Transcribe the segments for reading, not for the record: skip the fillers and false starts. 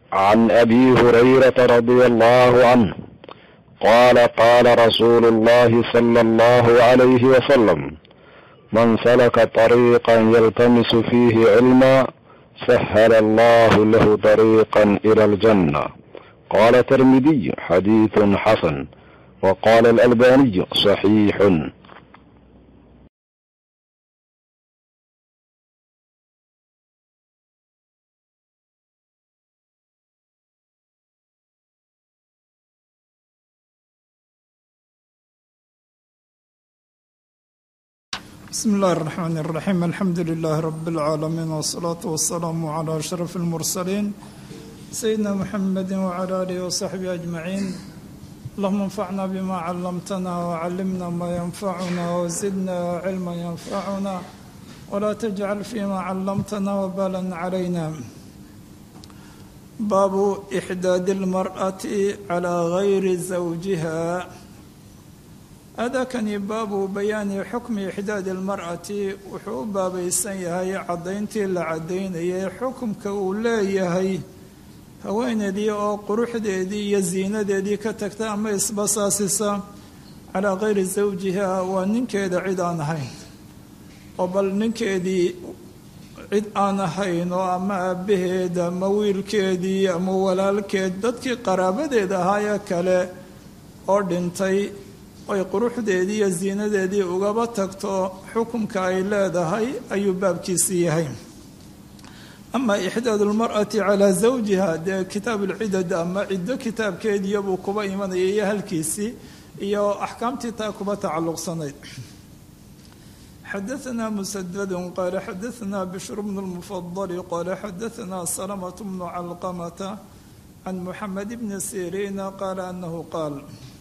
عن أبي هريرة رضي الله عنه قال قال رسول الله صلى الله عليه وسلم: من سلك طريقا يلتمس فيه علما سهل الله له طريقا إلى الجنة. قال الترمذي: حديث حسن. وقال الألباني: صحيح. بسم الله الرحمن الرحيم. الحمد لله رب العالمين، والصلاة والسلام على أشرف المرسلين سيدنا محمد وعلى آله وصحبه أجمعين. اللهم انفعنا بما علمتنا وعلمنا ما ينفعنا وزدنا علما ينفعنا ولا تجعل فيما علمتنا وبالا علينا. باب إحداد المرأة على غير زوجها. هذا كان باب بيان حكم إحداد المرأة، وحو بابيسان يهي عدينتي لعدين حكم كولي haweeneedii oo quruxdeedii iyo ziinadeedii ka tagta ama isbasaasisa calaa kayri zawjiha, waa ninkeeda cid aan ahayn, oo bal ninkeedii cid aan ahayn oo ama aabbaheed ama wiilkeedii ama walaalkeed dadkii qaraabadeed ahaayee kale oo dhintay oy quruxdeedii iyo ziinadeedii ugaba tagto xukunka ay leedahay ayuu baabkiisii yahay. ama ixdaad lmar'ati calaa zawjiha, dee kitaab ulcidad ama ciddo kitaabkeediiyabuu kuba imanaya iyo halkiisii iyo axkaamtii taa kuba tacalluqsanayd. xadaanaa musadadun qaala xadaanaa bishr bnu lmufadali qaala xadaanaa salamatu bnu calqamata can muxamed bni siriina qaala anahu qaal.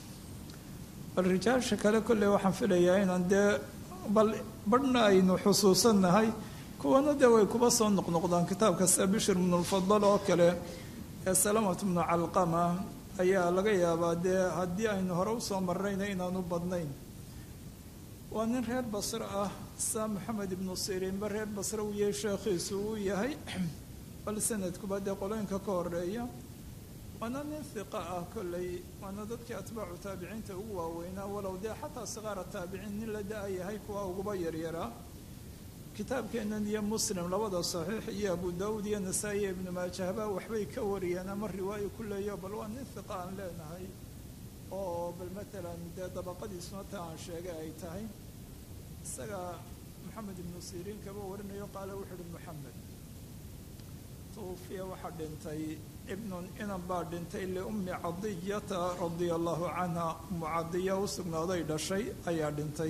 bal rijaasha kale kolley waxaan filayaa inaan dee bal badhna aynu xusuusannahay, kuwana dee way kuba soo noqnoqdaan kitaabka sida bishr bnu lfadal oo kale ee salamat bnu calqama ayaa laga yaabaa dee haddii aynu hore usoo marrayna inaanu badnayn. waa nin reer basre ah, sa maxamed ibnu siriinba reer basre uu yahay sheekhiisu uu yahay, bal sanadkuba dee qolooyinka ka horeeya. waana nin hiqa ah kolley, waana dadkii atbaacu taabiciinta ugu waaweynaa, walow dee xataa sikaara taabiciin nin la da-a yahay kuwa uguba yaryaraa. kitaabkeennan iyo muslim labada saxiix iyo abu daawuud iyo nasaa-i iyo ibnu maajahba waxbay ka wariyeen ama riwaayo ku leeyo, bal waa nin hiqa aan leenahay oo bal matalan dee dabaqadiisuna ta aan sheegay ay tahay. isaga maxamed ibnu siriin kaba warinayo qaale wuxu uhi moxamed tuufiya waxaa dhintay ibnun inan baa dhintay liummi cadiyata radia allahu canha, umu cadiya u sugnaaday dhashay ayaa dhintay.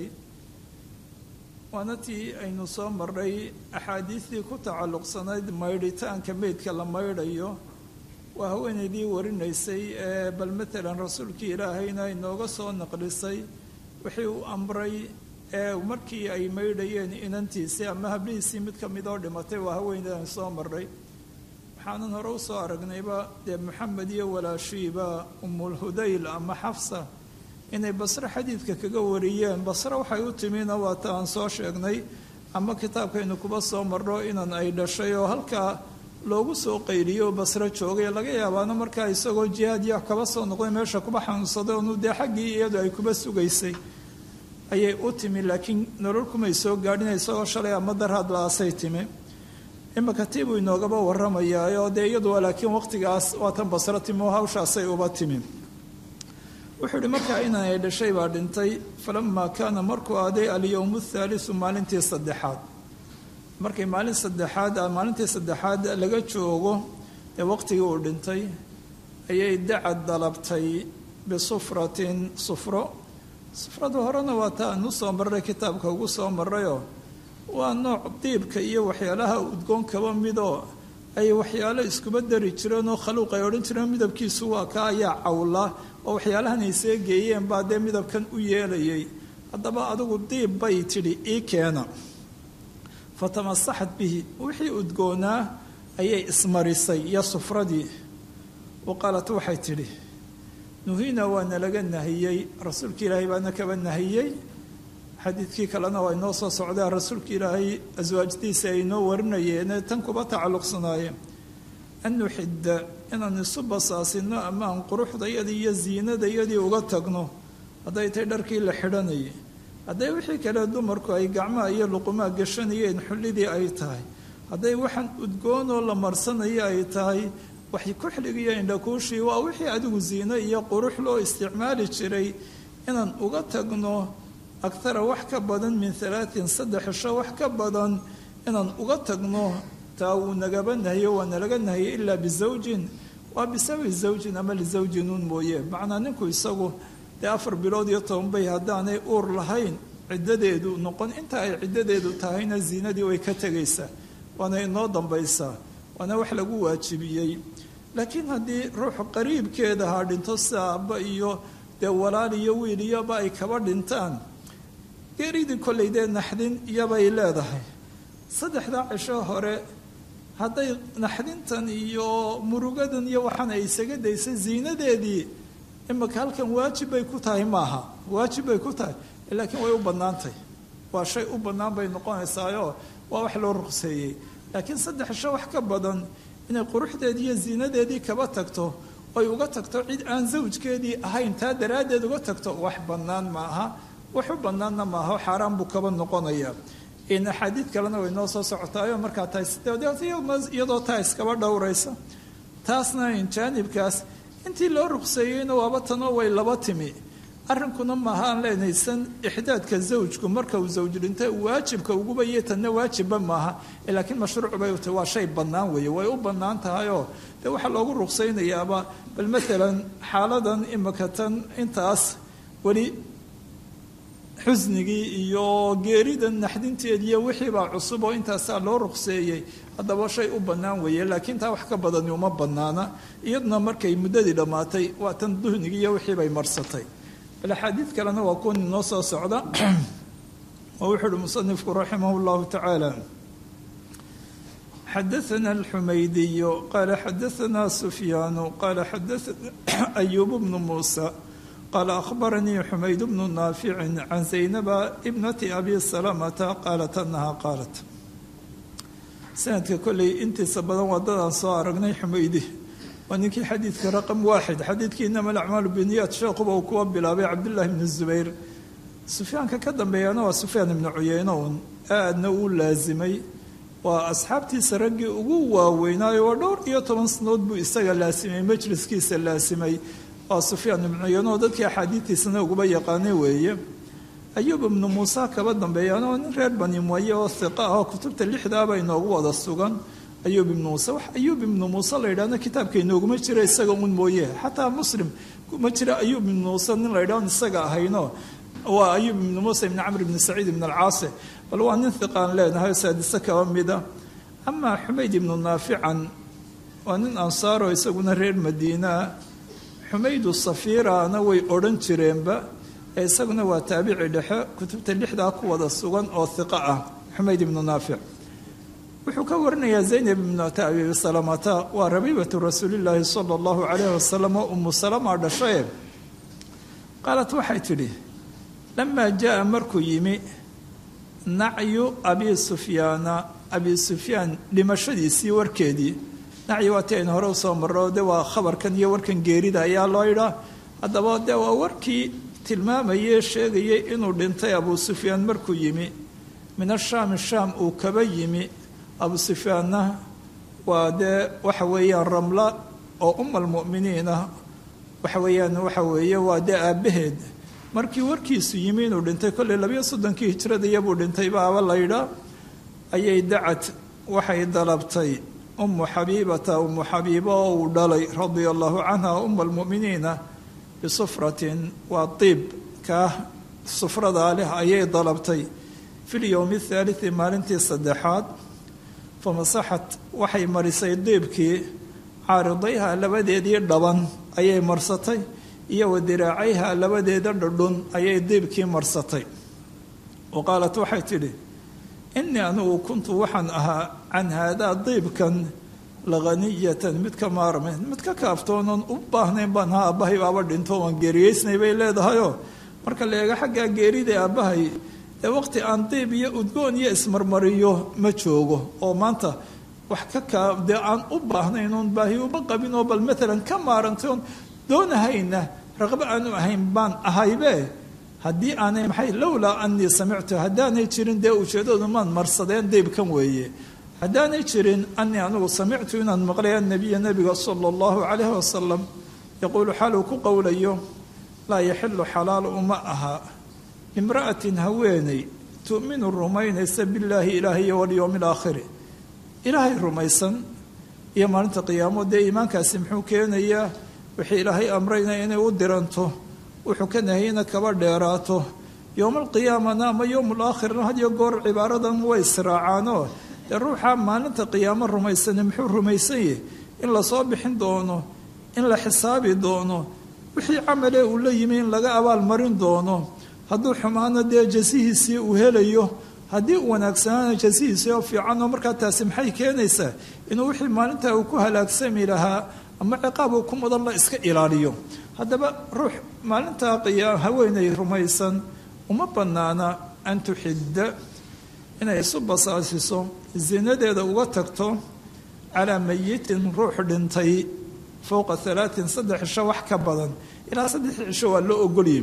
waana tii aynu soo marray axaadiistii ku tacalluqsanayd maydhitaanka meydka la maydhayo. waa haweeneydii warinaysay ee bal matalan rasuulkii ilaahayna inooga soo naqlisay wixii uu amray ee markii ay maydhayeen inantiisii ama hablihiisii mid ka mid oo dhimatay. waa haweeneydii aan soo marray. waxaanan hore u soo aragnayba dee maxamed iyo walaashiiba umulhudayl ama xafsa inay basre xadiidka kaga wariyeen. basre waxay u timina waa ta aan soo sheegnay ama kitaabkaynu kuba soo marro inan ay dhashay oo halkaa loogu soo qayliyo basre joogay. laga yaabaana markaa isagoo jihaad iyo kaba soo noqday meesha kuba xanuunsaday onu dee xaggii iyadu ay kuba sugaysay ayay u timi, laakiin nolol kumay soo gaadhin, isagoo shalay ama darhaad la-aasay timi. imaka tii buu inoogaba warramayaa oo dee iyadu laakiin waqtigaas waatan basre timi oo hawshaasay uba timi. wuxuu ihi markaa inan ay dhashay baa dhintay. falamaa kaana markuu aaday alyowmu athaalisu, maalintii saddexaad. markay maalintii saddexaad laga joogo ee waqtigii uu dhintay ayay dacad dalabtay bisufratin sufro. sufrada horena waa ta aan u soo marray kitaabka ugu soo marrayoo waa nooc diibka iyo waxyaalaha udgoon kaba midoo ay waxyaalo iskuba dari jireen oo khaluuq ay odhan jireen midabkiisu waa ka ayaa cawla oo waxyaalahan ay seegeeyeen baa dee midabkan u yeelayay. haddaba adigu diib bay tidhi ii keena. fatamasaxat bihi, wixii udgoonaa ayay ismarisay iyo sufradii. wa qaalat waxay tidhi nuhiina waana laga nahiyey, rasuulka ilaahay baana kaba nahiyey. xadiidkii kalena waa inoo soo socdaa, rasuulka ilaahay aswaajdiisa ay inoo warinayeene tan kuba tacalluqsanaayeen. an nuxidda inaan isu basaasino ama aan quruxdayadii iyo ziinadayadii uga tagno hadday tahay dharkii la xidhanayay hadday wixii kale dumarku ay gacmaha iyo luqumaa gashanayeen xullidii ay tahay hadday waxaan udgoonoo la marsanayo ay tahay wax kuxligiyo indhakuushii waa wixii adigu ziino iyo qurux loo isticmaali jiray inaan uga tagno agtara wax ka badan min 3 sho wax ka badan inaan uga tagno taa uu nagaba nahiyo waa nalaga nahiyo ilaa bizawjin waa bisawi zawjin ama lizawjinuun mooye macnaa ninku isagu dee 4 bilood iyo 10 bay haddaanay uur lahayn ciddadeedu noqon inta ay ciddadeedu tahayna ziinadii way ka tegaysaa waana inoo dambaysaa waana wax lagu waajibiyey laakiin haddii ruuxu qariibkeeda ha dhinto saaba iyo dee walaal iyo wiil iyoba ay kaba dhintaan geeridii kollay dee naxdin iyobay leedahay 3 cisho hore hadday naxdintan iyo murugadan iyo waxaan ay isaga daysay ziinadeedii imaka halkan waajib bay ku tahay maaha waajib bay ku tahay laakiin way u bannaantay waa shay u bannaan bay noqonaysaayo waa wax loo ruqseeyey laakiin 3 cisho wax ka badan inay quruxdeedii iyo ziinadeedii kaba tagto oy uga tagto cid aan zawjkeedii ahayn taa daraaddeed uga tagto wax bannaan maaha wax u bannaanna maaha xaaraan buu kaba noqonayaa in axaadiid kalena way noo soo socotaayo markaa tahay iyadoo taa iskaba dhowraysa taasna in jaanibkaas intii loo ruqseeyeyna waaba tanoo way laba timi arrinkuna maaha aan leenaysan ixdaadka zawjku marka uu zawj dhintay waajibka uguba iyo tanna waajibba maaha laakiin mashruuc bay u tahay waa shay bannaan weeye way u bannaan tahayoo dee waxaa loogu ruqsaynayaaba bal maalan xaaladan imaka tan intaas weli xusnigii iyo geeridan naxdinteediiyo wixiibaa cusub oo intaasaa loo ruqseeyey haddaba shay u bannaan weeye laakiin taa wax ka badani uma bannaana iyaduna markay muddadii dhammaatay waa tan duhnigii iyo wixiibay marsatay bal axaadiid kalena waa kuwan inoo soo socda oo wuxuu uhi musanifku raximah llahu tacaala xadaثana alxumaydiyu qaala xadaثana sufyaanu qaala xadaثana ayuub bnu muusa qaala akhbaranii xumayd bnu naaficin can zaynaba ibnati abi salamata qaalat anaha qaalat sanadka kolley intiisa badan waddadaan soo aragnay xumaydi waa ninkii xadiidka raqam 1 xadiidkii inama alacmaalu biniyaat sheekuba uu kuwa bilaabay cabdullaahi bni zubayr sufyaanka ka dambeeyana waa sufyaan ibnu cuyeyne un aadna uu laasimay waa asxaabtiisa raggii ugu waaweynaayo waa 12 sanood buu isaga laasimay majliskiisa laasimay waa sufyaan ibnu cuyeyne oo dadkii axaadiidtiisana uguba yaqaanay weeye ayuub ibnu muusa kaba dambeeyana waa nin reer bani muaye oo hiqa ah oo kutubta 6daaba inoogu wada sugan ayuub ibnu muuse wax ayuub ibnu muuse la yidhahna kitaabka inooguma jira isaga un mooye xataa muslim kuma jira ayuub ibnu muuse nin la yidhahn isaga ahayno waa ayuub ibnu muuse ibni camr ibni saciid ibn alcaasi bal waa nin hiqaan leenahay saadise kaba mida amaa xumayd ibnu naafican waa nin ansaaro isaguna reer madiinaa xumaydu safiirana way odhan jireenba ee isaguna waa taabici dhexe kutubta 6daa ku wada sugan oo hiqa ah xumayd ibnu naafic wuxuu ka warinayaa zaynab ibnata abi salamata waa rabiibatu rasuulillaahi sala allahu calayhi wasalam oo umu salama dhashaye qaalat waxay tidhi lamaa jaa markuu yimi nacyu abi sufyaan dhimashadiisii warkeedii nacyi waa ti aynu hore usoo marro de waa khabarkan iyo warkan geerida ayaa loo yidhaa haddaba de waa warkii tilmaamayee sheegayay inuu dhintay abu sufyaan markuu yimi min ashaami shaam uu kaba yimi abu sufyaanna waa dee waxa weeyaan ramla oo almuminiin ah waxa weeye waa dee aabbaheed markii warkiisu yimi inuu dhintay kolley 32 hijrada iyabuu dhintay baaba laydhaa ayay dacad waxay dalabtay ummu xabiibata ummu xabiiba oo uu dhalay radia allahu canha almuminiina bisufratin waa tiib kaa sufradaa leh ayay dalabtay fi lyowmi athaalithi maalintii 3aad famasaxat waxay marisay diibkii caaridayha labadeedii dhaban ayay marsatay iyo wadiraacayha labadeeda dhudhun ayay diibkii marsatay wa qaalat waxay tidhi innii anugu kuntu waxaan ahaa can haadaa diibkan lahaniyatan mid ka maarmayn mid ka kaaftoonan u baahnayn baan ahaa aabbahay baaba dhinto waan geeriyeysnay bay leedahayoo marka la eego xaggaa geerida aabbahay dee waqti aan diib iyo udgoon iyo ismarmariyo ma joogo oo maanta wax ka dee aan u baahnayn oon baahi uba qabin oo bal maalan ka maarantay oon doonahayna raqbo aanu ahayn baan ahaybe haddii aanay maxay lowlaa anii samictu haddaanay jirin dee ujeedadu maan marsadeen deybkan weeye haddaanay jirin anii anigu samictu inaan maqlay annabiya nabiga sala allahu calayhi wasalam yaquulu xaaluu ku qowlayo laa yaxilu xalaal uma aha imra'atin haweeney tu'minu rumaynaysa billaahi ilaahi iyo walyowmi alaakhiri ilaahay rumaysan iyo maalinta qiyaamo dee iimaankaasi muxuu keenayaa wixii ilaahay amrayna inay u diranto wuxuu ka nahayna kaba dheeraato yowma alqiyaamana ama yowm alaakhirna had iyo goor cibaaradan way israacaanoo dee ruuxa maalinta qiyaamo rumaysane muxuu rumaysan yahy in lasoo bixin doono in la xisaabi doono wixii camale uu la yimi in laga abaalmarin doono hadduu xumaano dee jasihiisii uu helayo haddii uu wanaagsanaana jasihiisii oo fiican oo markaa taasi maxay keenaysaa inuu wixii maalintaa uu ku halaagsami lahaa ama ciqaab uu ku mudan la iska ilaaliyo haddaba ruux maalintaa haweenay rumaysan uma bannaana an tuxidda inay isu basaasiso zinadeeda uga tagto calaa mayitin ruux dhintay fowqa 3 cisho wax ka badan ilaa 3 cisho waa loo ogoliyey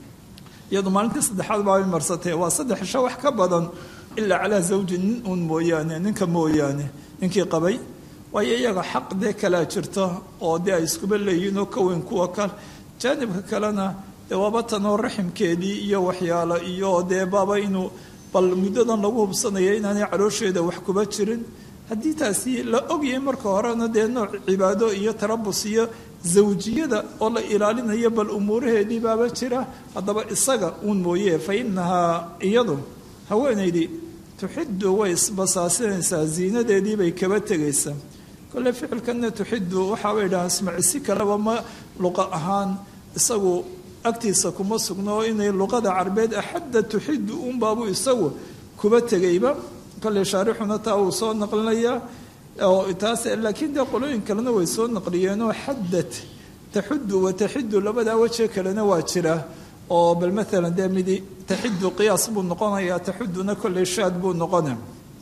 iyadu maalintii saddexaad baabay marsatee waa 3 cisho wax ka badan ilaa calaa zawji nin uun mooyaane ninka mooyaane ninkii qabay waayo iyaga xaq dee kalaa jirta oo dee ay iskuba leeyihiin oo ka weyn kuwa kale jaanibka kalena dee waaba tanoo raximkeedii iyo waxyaalo iyo dee baaba inuu bal muddadan lagu hubsanaya inaanay caloosheeda wax kuba jirin haddii taasi la ogyahay marka horena dee nooc cibaado iyo tarabus iyo zawjiyada oo la ilaalinayo bal umuuraheedii baaba jira haddaba isaga uun mooye fa inahaa iyadu haweenaydii tuxidu way isbasaasinaysaa ziinadeedii bay kaba tegaysaa kole ficilkana tuxidu waxaabay dhahaa ismacisi kaleba ma luqa ahaan isagu agtiisa kuma sugno inay luqada carbeed axadda tuxidu unbaabu isagu kuba tegayba kole shaarixuna taa uu soo naqlinayaa oo taas laakiin dee qolooyin kalena way soo naqliyeenoo xaddad taxudu wa taxidu labadaa weje kalena waa jira oo bal maalan dee midi taxidu qiyaas buu noqonayaa taxuduna kole shaad buu noqona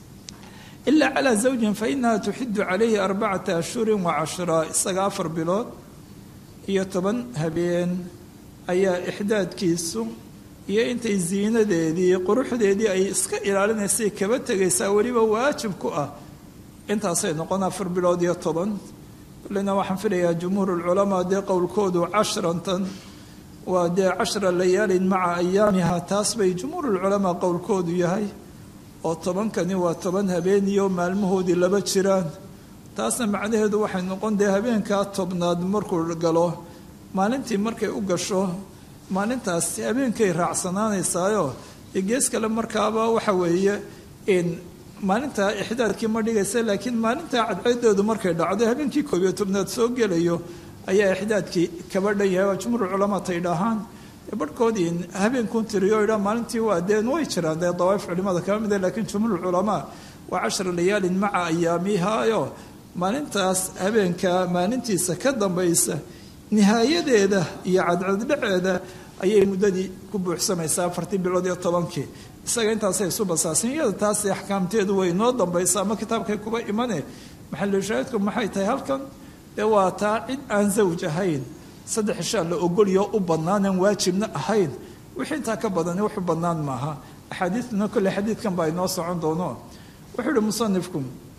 ilaa calaa zawjin fa inaha tuxidu calayhi 4 ashhurin wa10 isaga 4 bilood iyo 10 habeen ayaa ixdaadkiisu iyo intay ziinadeedii quruxdeedii ay iska ilaalinaysay kaba tegaysaa weliba waajib ku ah intaasay noqon 4 bilood iyo 10 kullina waxaan filayaa jumhuurulculamaa dee qowlkoodu 10 waa dee 10 layaalin maca ayaamiha taas bay jumhuurulculamaa qowlkoodu yahay oo 10kani waa 10 habeen iyo maalmahoodii laba jiraan taasna macnaheedu waxay noqon dee habeenkaa 10aad markuu galo maalintii markay u gasho maalintaas habeenkay raacsanaanaysaayo gees kale markaaba waxa weeye in maalinta ixdaadkii ma dhigaysa laakiin maalinta cadceedeedu markay dhacdo habeenkii 11aad soo gelayo ayaa ixdaadkii kaba dhan yahay jumhuur culamaa tay dhahaan barhkoodii habeenkun tiriyo idhaa maalintii waa deen way jiraan dee dawaa'if culimada kaba mid laakiin jumhuur culamaa waa 10 layaalin maca ayaamihaayo maalintaas habeenka maalintiisa ka dambaysa nihaayadeeda iyo cadceeddhaceeda ayay muddadii ku buuxsamaysaa 4 bilood iyo 10kii isaga intaasay isu basaasin iyada taasi axkaamteedu way noo dambaysaa ama kitaabkay kuba imane maxalushaahidku maxay tahay halkan dee waa taa cid aan zawj ahayn 3 cishaa la ogoliyo u bannaanan waajibna ahayn wixii intaa ka badani wuxu bannaan maaha axaadiidna kolle xadiidkan baa inoo socon doono wuxuu ihi musanifku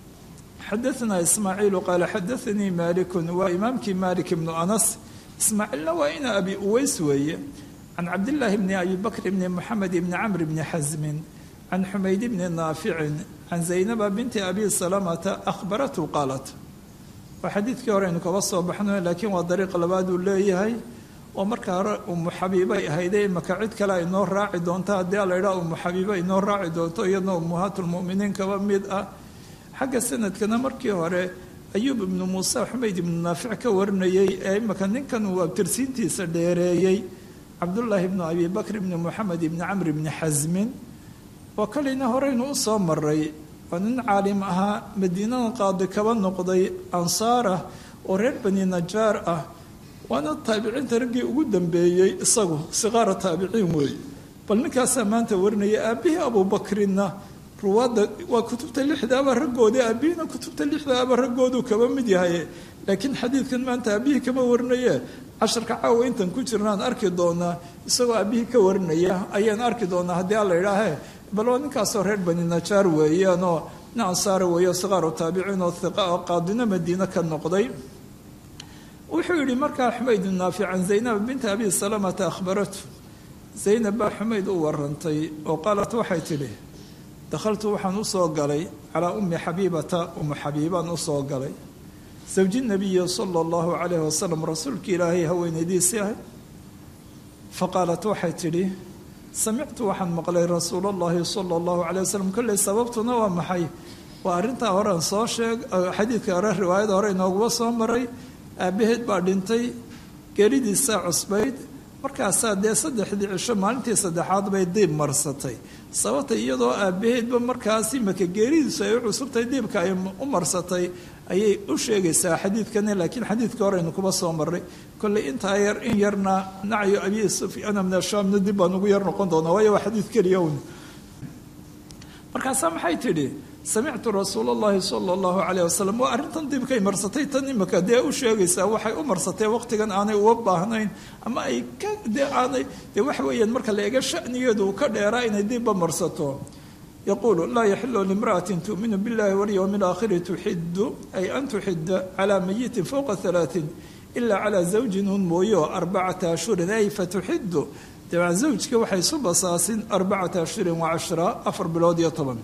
xadaثna ismaaciilu qaala xadaثanii maalikun waa imaamkii maalik ibnu anas ismaaciilna waa ina abi uways weeye can cabdillaahi bni abi bakr bni moxamed bni camr bni xasmin can xumayd bni naaficin can zaynaba binti abi salamata akhbaratu qaalat waa xadiidkii hore aynu kaba soo baxno laakiin waa dariiq labaad uu leeyahay oo markaa hore umu xabiibay ahayde imaka cid kale ay noo raaci doonto haddii ala idhaha umu xabiiba inoo raaci doonto iyadna ummahaatulmu'miniin kaba mid ah xagga sanadkana markii hore ayuub ibnu muuse xumayd ibnu naafic ka warinayey ee imaka ninkan uu abtirsiintiisa dheereeyey cabdullaahi ibnu abi bakr ibni moxamed ibni camr ibni xasmin oo kalina horeynu u soo maray waa nin caalim ahaa madiinada qaadi kaba noqday ansaarah oo reer bani najaar ah waana taabiciinta raggii ugu dambeeyey isagu siqaara taabiciin weeye bal ninkaasaa maanta warinaya aabbihii abubakrinna ruwaadda waa kutubta lixdaaba raggoodii aabihina kutubta lixdaaba raggooduu kaba mid yahay laakiin xadiidkan maanta aabihii kama warinaye casharka caawa intan ku jirnaan arki doonaa isagoo aabihii ka warinaya ayaan arki doonaa haddii alla idhaahe bal waa ninkaasoo reer bani najaar weeyaanoo nin ansaara weeyo sikaaru taabiciin oo hiqa oo qaadino madiine ka noqday wuxuu yidhi markaa xumayd naafic can zaynab binta abi salamata akhbaratu zaynab baa xumayd u warantay oo qaalat waxay tidhi dakhaltu waxaan u soo galay calaa ummi xabiibata umu xabiibaan u soo galay zawji nabiyi sala allahu calayhi wasalam rasuulkii ilaahay haweenaydiisii ahay faqaalat waxay tidhi samictu waxaan maqlay rasuul allahi sala allahu calayh wasalam kolley sababtuna waa maxay waa arrintaa horean soo sheeg xadiidka hore riwaayada hore inooguba soo maray aabbaheed baa dhintay geeridiisaa cusbayd markaasaa dee saddexdii cisho maalintii saddexaad bay diib marsatay sababta iyadoo aabbaheedba markaasi maka geeridiisu ay u cusubtay diibka ay u marsatay ayay u sheegaysaa xadiidkani laakiin xadiidka horeynu kuba soo maray kolley intaa yar in yarna nacyo abi sufyaana min ashaamna dib baan ugu yar noqon doonaa waayo waa xadiid keliya un markaasaa maxay tidhi samictu rasuul allahi sala allahu calayh wasalam waa arrintan dibkay marsatay tan imika dee u sheegaysaa waxay u marsatay waqtigan aanay uga baahnayn ama ay ka dee aanay dee waxa weeyaan marka la eega shanigeedu uu ka dheeraa inay dibba marsato yaquulu laa yaxilu limra'atin tu'minu billahi walyowmi alaakhiri tuxidu ay an tuxida calaa mayitin fowqa halaatin ilaa calaa zawjin un mooyo 4 ashhurin ay fatuxidu dabcan zawjka waxay isu basaasin 4 ashhurin wa 10 4 bilood iyo 10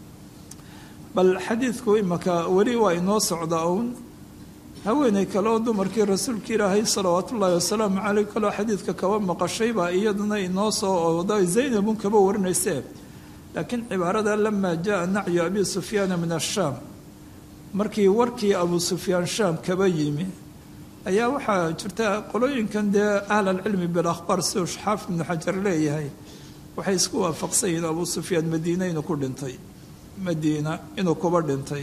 bal xadiidku imaka weli waa inoo socda uun haweeney kale oo dumarkii rasuulka ilaahay salawaatu ullaahi wasalaamu caleyh kaloo xadiidka kaba maqashay baa iyaduna inoo soo ooda zaynabun kaba warinaysee laakiin cibaarada lamaa jaa nacyu abi sufyaana min ashaam markii warkii abu sufyaan shaam kaba yimi ayaa waxaa jirta qolooyinkan dee ahl alcilmi bilakhbaar siduu xaafid ibnu xajar leeyahay waxay isku waafaqsan yihiin abu sufyaan madiine inuu ku dhintay madiina inuu kuba dhintay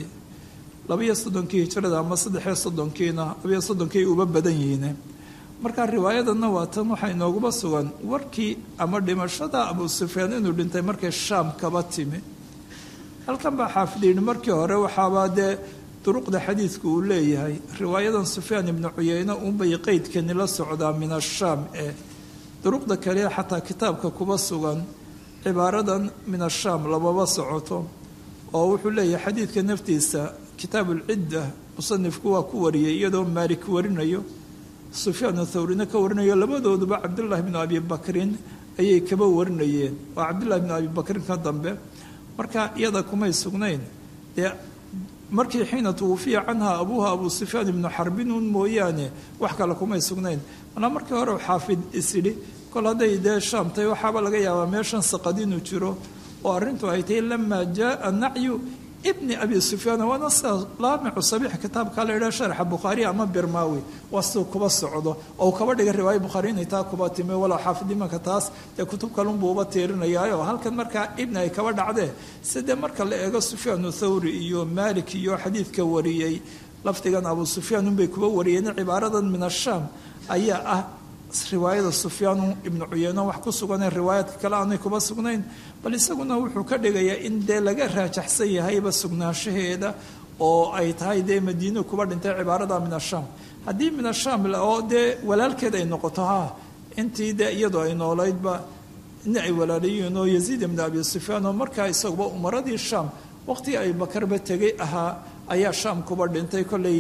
32kii hijrada ama 33kiina 32kii uba badan yihiin marka riwaayadana waa tan waxa inooguba sugan warkii ama dhimashada abu sufyaan inuu dhintay markay shaam kaba timi halkan baa xaafidiin markii hore waxaaba dee duruqda xadiidku uu leeyahay riwaayadan sufyaan ibnu cuyayna unbay qeydkani la socdaa min ashaam duruqda kale xataa kitaabka kuba sugan cibaaradan min ashaam lababa socoto oo wuxuu leeyahay xadiidka naftiisa kitaab ulcidda musanifku waa ku wariyay iyadoo maalik warinayo sufyaan thawrina ka warinayo labadooduba cabdullaahi bnu abi bakrin ayay kaba warinayeen waa cabdullahi bnu abi bakrin ka dambe marka iyada kumay sugnayn dee markii xiina tuwufiya canha abuuha abu sufyaan ibnu xarbin un mooyaane wax kale kumay sugnayn manaa markii hore xaafid isidhi kol hadday dee shaamtay waxaaba laga yaabaa meeshan saqad inuu jiro oo arrintu ay tahay lamaa jaaa nacyu ibni abi sufyaan waana sida laamicu sabiix kitaabka la idhaha sharxa bukhaari ama birmaawi waa siduu kuba socdo oo kaba dhiga riwaaya bukhaari inay taa kuba timi walaa xaafid imanka taas dee kutub kalunbuu uba tiirinayaayo halkan markaa ibni ay kaba dhacdee sidee marka la eego sufyaanu thawri iyo maalik iyo xadiidka wariyey lafdigan abu sufyaan unbay kuba wariyeen cibaaradan min ashaam ayaa ah riwaayada sufyaan ibnu cuyeyne wax ku suganee riwaayaadka kale aanay kuba sugnayn bal isaguna wuxuu ka dhigayaa in dee laga raajaxsan yahayba sugnaanshaheeda oo ay tahay dee madiina kuba dhintay cibaarada min ashaam haddii min ashaam oo dee walaalkeed ay noqoto ha intii dee iyadoo ay noolaydba in ay walaalayihiin oo yaziid ibnu abi sufyaan oo markaa isaguba umaradii shaam waqtigii ay bakarba tegay ahaa ayaa shaam kuba dhintay kolley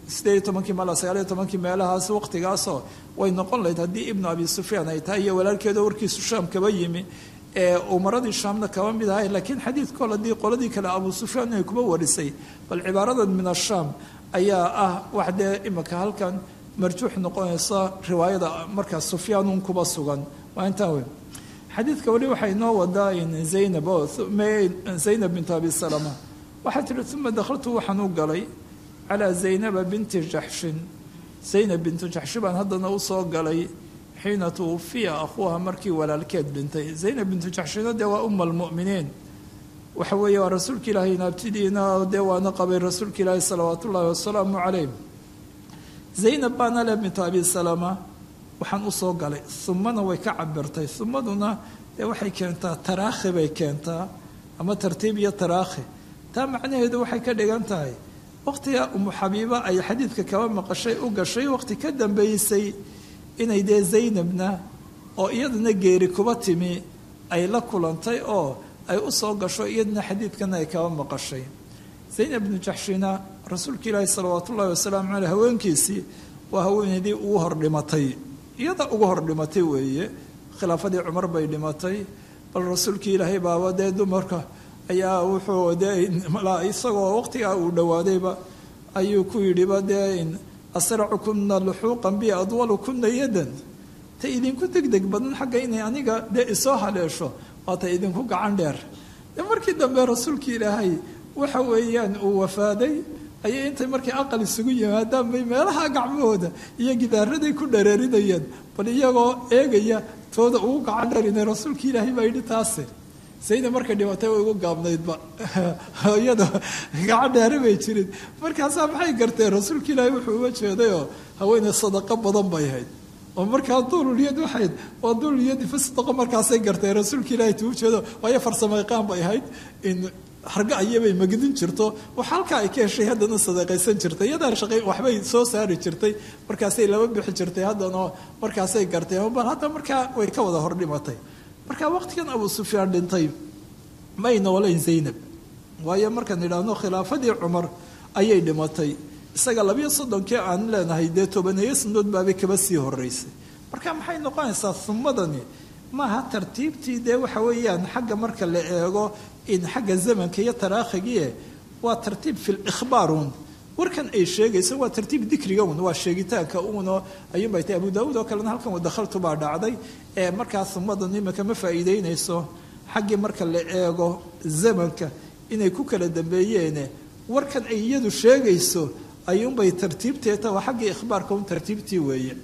18 mala 19 meelahaas waqtigaasoo way noqon lahayd haddii ibnu abi sufyaan ay tahay iyo walaalkeeda warkiisu shaam kaba yimi ee umaradii shaamna kaba mid ahay laakiin xadiidkool haddii qoladii kale abu sufyaan ay kuba warisay bal cibaaradan min ashaam ayaa ah wax dee imika halkan marjuux noqonaysa riwaayada markaas sufyaanun kuba sugan waa intaa wey xadiidka weli waxaa inoo wadaa zaynab bintu abi salama waxaa tihi uma dakhaltu waxaan u galay calaa zaynaba binti jaxshin zaynab bintu jaxshi baan haddana u soo galay xiina tuwufiya akhuuha markii walaalkeed dhintay zaynab bintu jaxshina dee waa uma almu'miniin waxa weeye waa rasuulka ilaahay naabtidiina dee waana qabay rasuulka ilaahi salawaatu ullaahi wasalaamu calayh zaynab baana leh bintu abi salama waxaan u soo galay umana way ka cabirtay umaduna dee waxay keentaa taraakhi bay keentaa ama tartiib iyo taraakhi taa macnaheedu waxay ka dhigan tahay waqtiga umu xabiiba ay xadiidka kaba maqashay u gashay waqti ka dambeysay inay dee zaynabna oo iyadana geeri kuba timi ay la kulantay oo ay u soo gasho iyadana xadiidkana ay kaba maqashay zaynab bnu jaxshina rasuulka ilaahi salawaatu ullahi wasalaamu caleyh haweenkiisii waa haweeneydii ugu hor dhimatay iyada ugu hor dhimatay weeye khilaafadii cumar bay dhimatay bal rasuulkii ilaahay baaba dee dumarka ayaa wuxuu dee isagoo waqtigaa uu dhowaadayba ayuu ku yidhiba dee asracukuna luxuuqan bi adwalukuna yadan ta idinku degdeg badan xagga inay aniga dee isoo haleesho waa ta idinku gacan dheer dee markii dambe rasuulkii ilaahay waxa weeyaan uu wafaaday ayay intay markii aqal isugu yimaadaan bay meelaha gacmahooda iyo gidaaraday ku dhareerinayeen bal iyagoo eegaya tooda ugu gacan dheerinay rasuulkii ilaahay baa yidhi taase sayda markay dhimatay way ugu gaabnaydba iyada gacan dheere bay jirin markaasaa maxay garteen rasuulka ilaahay wuxuu uga jeedayoo haweeney sadaqo badan bay ahayd oo markaa duululyad waxayd waa duululyadi fa sadaqo markaasay garteen rasuulka ilaahay tuu jeedo waayo farsamayqaan bay ahayd in harga ayabay magdin jirto wax halkaa ay ka heshay haddana sadaqaysan jirtay iyadaa shaqay waxbay soo saari jirtay markaasay laba bixi jirtay haddana markaasay garteen bal hadda markaa way ka wada hor dhimatay marka waqtigan abu sufyaan dhintay may noolayn zaynab waayo markaan idhaahno khilaafadii cumar ayay dhimatay isaga 32 aan leenahay dee 10 sanadood baabay kaba sii horeysay marka maxay noqonaysaa sumadani maaha tartiibtii dee waxa weeyaan xagga marka la eego in xagga zamanka iyo taraakhigiye waa tartiib fil ikhbaarun warkan ay sheegayso waa tartiib dikriga waa sheegitaanka uuna ayuunbay tahay abu daawud oo kalena halkan wadakhaltu baa dhacday ee markaas ummadan imika ma faa'iideynayso xaggii marka la eego zamanka inay ku kala dambeeyeen warkan ay iyadu sheegayso ayuunbay tartiibteeta waa xaggii ikhbaarka un tartiibtii weeye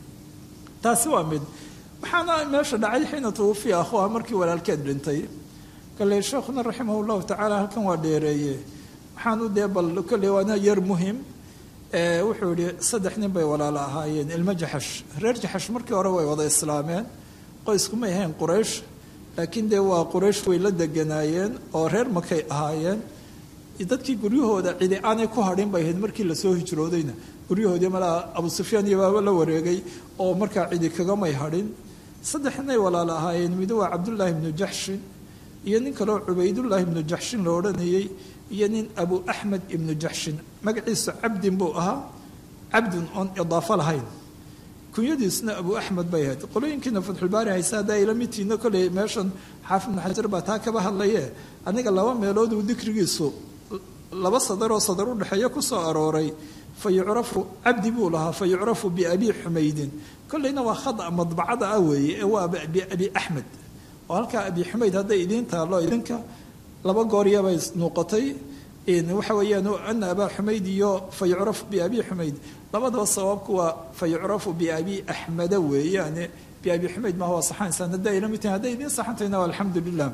taasi waa mid waxaana meesha dhacay xiina tuwufiya akhuha markii walaalkeed dhintay kale sheekhuna raximahullahu tacaala halkan waa dheereeye waxaanu dee bal kolley waana yar muhim wuxuu yihi 3 nin bay walaalo ahaayeen ilmo jaxash reer jaxash markii hore way wada islaameen qoyskumay ahayn quraysh laakiin dee waa quraysh way la deganaayeen oo reer makay ahaayeen dadkii guryahooda cidi aanay ku hadhin bay ahayd markii lasoo hijroodayna guryahoodii malaa abu sufyaan iyo baaba la wareegay oo markaa cidi kagamay hadhin 3 ninay walaalo ahaayeen mid waa cabdullaahi ibnu jaxshin iyo nin kaleo cubaydullaahi ibnu jaxshin la odhanayey iyo nin abu axmed ibnu jaxshin magaciisa cabdin buu ahaa cabdun oon idaafo lahayn kunyadiisna abu axmed bay ahayd qolooyinkiina fatxulbaari haysa haddaa ila midtiina kolley meeshan xaafid ibnu xajar baa taa kaba hadlaye aniga 2 meelood uu dikrigiisu 2 sadaroo sadar u dhexeeya ku soo arooray fa yucrafu cabdi buu lahaa fa yucrafu biabi xumaydin kolleyna waa khada madbacada ah weeye ee waa biabi axmed oo halkaa abi xumayd hadday idiin taallo idinka 2 gooryabay nuuqatay waxa weeyaan ana abaa xumayd iyo fa yucrafu biabi xumayd labadaba sababku waa fa yucrafu biabi axmeda weeyaane biabi xumayd ma waa saxaynsan hadday ila midtahay hadday idiin saxantayna waa alxamdulilah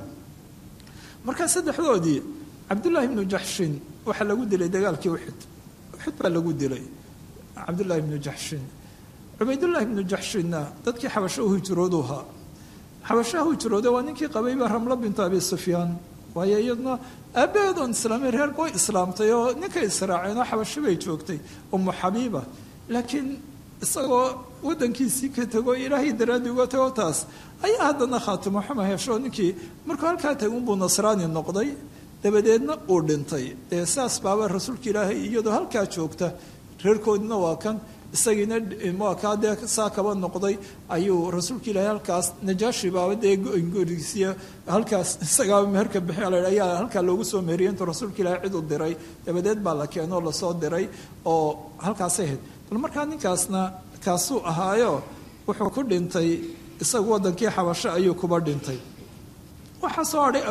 markaa 3doodii cabdullaahi ibnu jaxshin waxaa lagu dilay dagaalkii uxud baa lagu dilay cabdullaahi ibnu jaxshin cubaydullaahi ibnu jaxshinna dadkii xabasho u hijroodu ahaa xabashaha hijrooda waa ninkii qabayba ramlo bintu abi sufyaan waayo iyadna aabaheedoon islaamay reer way islaamtay oo ninkay israaceen oo xabashi bay joogtay umu xabiiba laakiin isagoo wadankiisii ka tago ilaahay daraaddi uga tago taas ayaa haddana khaatimo xuma hesho ninkii markuu halkaa tagay unbuu nasraani noqday dabadeedna uu dhintay dee saas baaba rasuulka ilaahay iyadoo halkaa joogta reerkoodina waa kan isagiina waa kaa dee saa kaba noqday ayuu rasuulka ilaahay halkaas najaashi baaba dee gorigiisiya halkaas isagaaba meherka bixi la ayaa halkaa loogu soo meheriyay intuu rasuulka ilaahay cid u diray dabadeed baa la keenoo lasoo diray oo halkaasay ahayd bal markaa ninkaasna kaasuu ahaayo wuxuu ku dhintay isagu wadankii xabasho ayuu kuba dhintay waxaa soo hadhay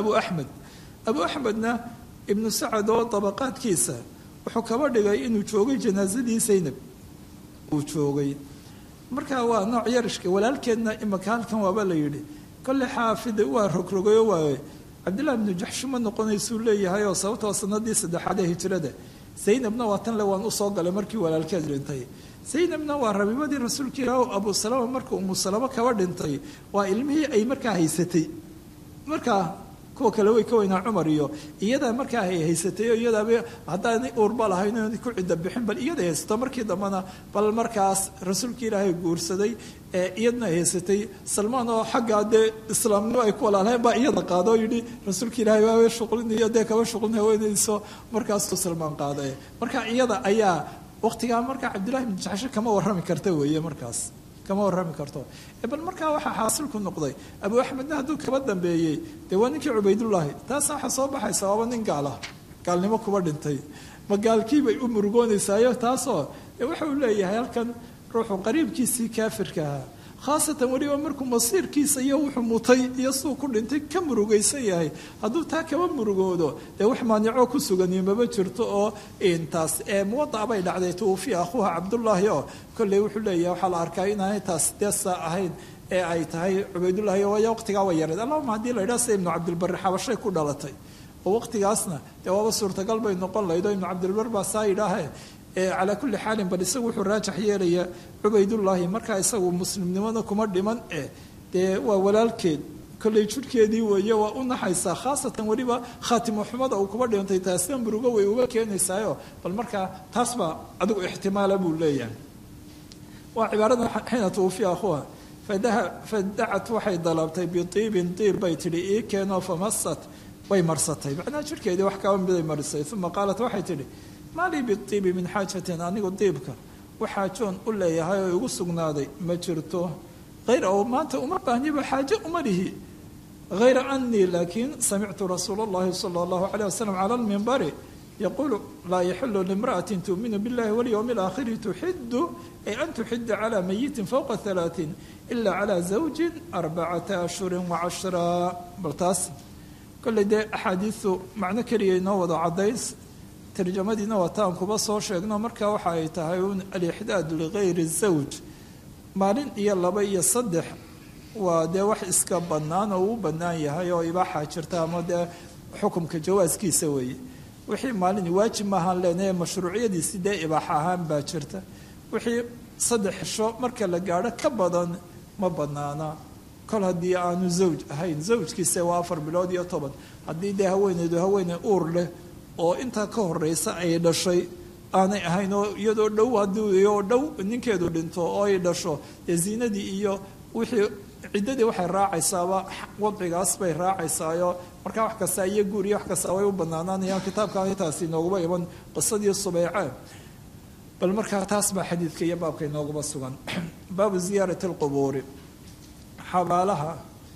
abu axmedna ibnu sacad oo dabaqaadkiisa wuxuu kaba dhigay inuu joogay janaasadii zaynab uu joogay markaa waa nooc yarishka walaalkeedna imaka halkan waaba la yidhi kolle xaafid waa rogrogayo waaye cabdillahi ibnu jaxshi ma noqonaysuu leeyahay oo sababtoo sanadii 3aad ee hijrada zaynabna waa tan le waan usoo galay markii walaalkeed dhintay zaynabna waa rabiibadii rasuulka ilaah abu salama marka umu salama kaba dhintay waa ilmihii ay markaa haysatay markaa kuwa kale way ka weynaa cumar iyo iyadaa markaa ay haysatay oo iyadaaba haddaanay uurba lahayn inay ku cidda bixin bal iyada haysato markii dambena bal markaas rasuulka ilaahay guursaday iyadna haysatay salmaan oo xaggaa dee islaamnimo ay ku walaalhayn baa iyada qaado oo yidhi rasuulka ilaahay waaway shuqlinayo dee kaba shuqlin haweenayso markaasuu salmaan qaaday marka iyada ayaa waqtigaa markaa cabdillahi ibnu jaxshe kama warrami karta weeye markaas kama warrami karto bal markaa waxaa xaasilku noqday abu axmedna hadduu kaba dambeeyey dee waa ninkii cubaydullaahi taasna waxaa soo baxaysa waaba nin gaala gaalnimo kuba dhintay ma gaalkiibay u murugoonaysayo taasoo waxa uu leeyahay halkan ruuxu qariibkiisii kaafirka ahaa khaasatan weliba markuu masiirkiisa iyo wuxuu mutay iyo suu ku dhintay ka murugaysan yahay hadduu taa kaba murugoodo dee wax maanicoo ku sugani maba jirto oo intaas muwadac bay dhacday tuufiya akhuuha cabdullaahi oo kolley wuxuu leeyahay waxaa la arkaa inaanay taas deesa ahayn ee ay tahay cubaydullaahi waayo waqtigaa way yareed allahuma haddii la yidhaha sida ibnu cabdilbari xabashay ku dhalatay oo waqtigaasna dee waaba suurtagal bay noqon lahayd oo ibnu cabdilbar baa saa yidhaahe calaa kulli xaalin bal isagu wuxuu raajax yeelayaa cubaydullaahi markaa isagu muslimnimada kuma dhiman dee waa walaalkeed kolley jurhkeedii weeye waa u naxaysaa khaasatan weliba khaatimo xumada uu kuba dhintay taasna murugo way uga keenaysaayo bal markaa taas baa adigu ixtimaala buu leeyahay waa cibaarada xiina tuufiya akhuha fadacat waxay dalabtay biiibin diib bay tidhi ii keenoo famasat way marsatay macnaha jurhkeedii wax kaba miday marisay uma qaalat waxay tidhi maa lii biibi min xaajatin anigu diibka waxaajoon u leeyahay oo igu sugnaaday ma jirto hayra oo maanta uma baahniba xaajo uma lihi hayra anii laakiin samictu rasuula اllahi salى اllahu alayh wasalam cala lmimbari yaquulu laa yaxilu limra'atin tuuminu biاllahi walyowmi اlaakhiri tuxidu ay an tuxida calى mayitin fowqa halaaثin ila calى zawjin 4 ashhurin وcashra bal taas kolley dee axaadiisu macno keliya inoo wada cadays tarjamadiina wataan kuba soo sheegno markaa waxa ay tahay un alixdaad ligayri zawj maalin iyo 2 iyo 3 waa dee wax iska bannaan oo uu bannaan yahay oo ibaaxa jirta ama dee xukumka jawaaskiisa weeye wixii maalin waajib maahaan leenahay mashruuciyadiisi dee ibaaxa ahaan baa jirta wixii 3 xisho marka la gaadho ka badan ma bannaana kol haddii aanu zawj ahayn zawjkiisa waa 4 bilood iyo 10 haddii dee haweeneydu haweeney uur leh oo intaa ka horeysa ay dhashay aanay ahayn oo iyadoo dhow haddii oo dhow ninkeedu dhinto oo ay dhasho dee ziinadii iyo wixii ciddadii waxay raacaysaaba wadcigaas bay raacaysaayo markaa wax kasta iyo guur iyo wax kasta way u bannaanaanayaan kitaabka intaasi inooguba iman qisadii subeyce bal markaa taas baa xadiidka iyo baabka inooguba sugan baabu ziyaarati alqubuuri xabaalaha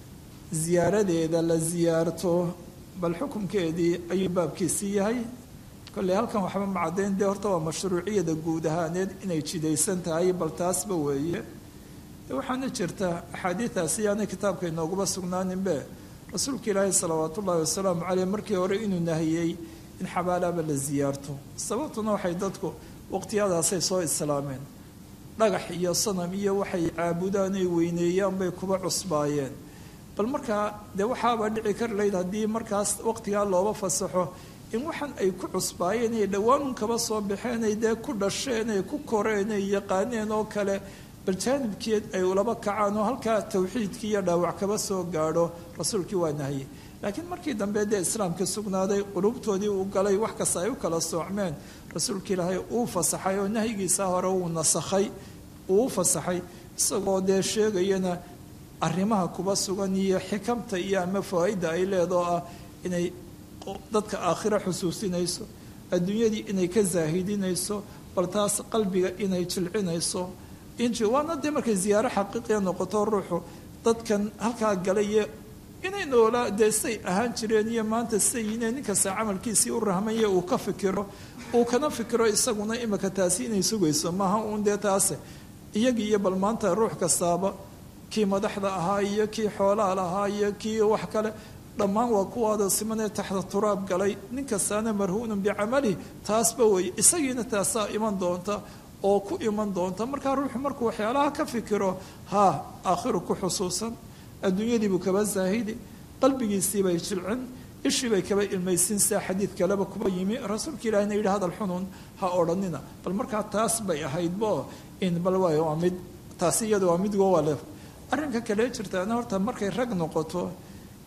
ziyaaradeeda la ziyaarto bal xukunkeedii ayuu baabkiisii yahay kolley halkan waxba macadayn dee horta waa mashruuciyada guud ahaaneed inay jidaysan tahay bal taasba weeye waxaana jirta axaadiidaasi yaanay kitaabka inooguba sugnaaninbe rasuulka ilaahi salawaat ullaahi wasalaamu caleyh markii hore inuu nahiyey in xabaalaaba la ziyaarto sababtuna waxay dadku waqtiyadaasay soo islaameen dhagax iyo sanam iyo waxay caabudaan ay weyneeyaan bay kuba cusbaayeen bal markaa dee waxaaba dhici kar layd haddii markaas waqtigaa looba fasaxo in waxan ay ku cusbaayeen ay dhowaan kaba soo baxeen ay dee ku dhasheen ay ku koreen ay yaqaaneen oo kale bal jaanibkeed ay ulaba kacaan oo halkaa tawxiidkii iyo dhaawac kaba soo gaadho rasuulkii waa nahiyey laakiin markii dambe dee islaamka sugnaaday qulubtoodii uu galay wax kasta ay u kala soocmeen rasuulka ilaahay uu fasaxay oo nahyigiisa hore uu nasakhay uu fasaxay isagoo dee sheegayana arrimaha kuba sugan iyo xikamta iyo ama faa-ida ay leedoo ah inay dadka aakhiro xusuusinayso adduunyadii inay ka zaahidinayso bal taas qalbiga inay jilcinayso waana dee markay ziyaaro xaqiiqiya noqoto ruuxu dadkan halkaa galay inay noolaa dee say ahaan jireen iyo maanta sayine ninkasta camalkiisii u rahmaya uu ka fikiro uu kana fikiro isaguna imika taasi inay sugayso maaha uun dee taase iyagii iyo bal maanta ruux kastaaba kii madaxda ahaa iyo kii xoolaha lahaa iyo kii wax kale dhammaan waa kuwaada simanee taxta turaab galay nin kastaana marhuunun bicamalihi taasba wey isagiina taasaa iman doonta oo ku iman doonta markaa ruuxu markuu waxyaalaha ka fikiro aakhiru ku xusuusan adduunyadiibuu kaba zaahidi qalbigiisiibay jilcin ishiibay kaba ilmaysin sia xadiid kaleba kuba yimi rasuulka ilahina yidhi hadal xunun ha odhanina bal markaa taas bay ahaydbo in bal waay waa mid taasi iyada waa mid goowale arrinka kale jirtaana horta markay rag noqoto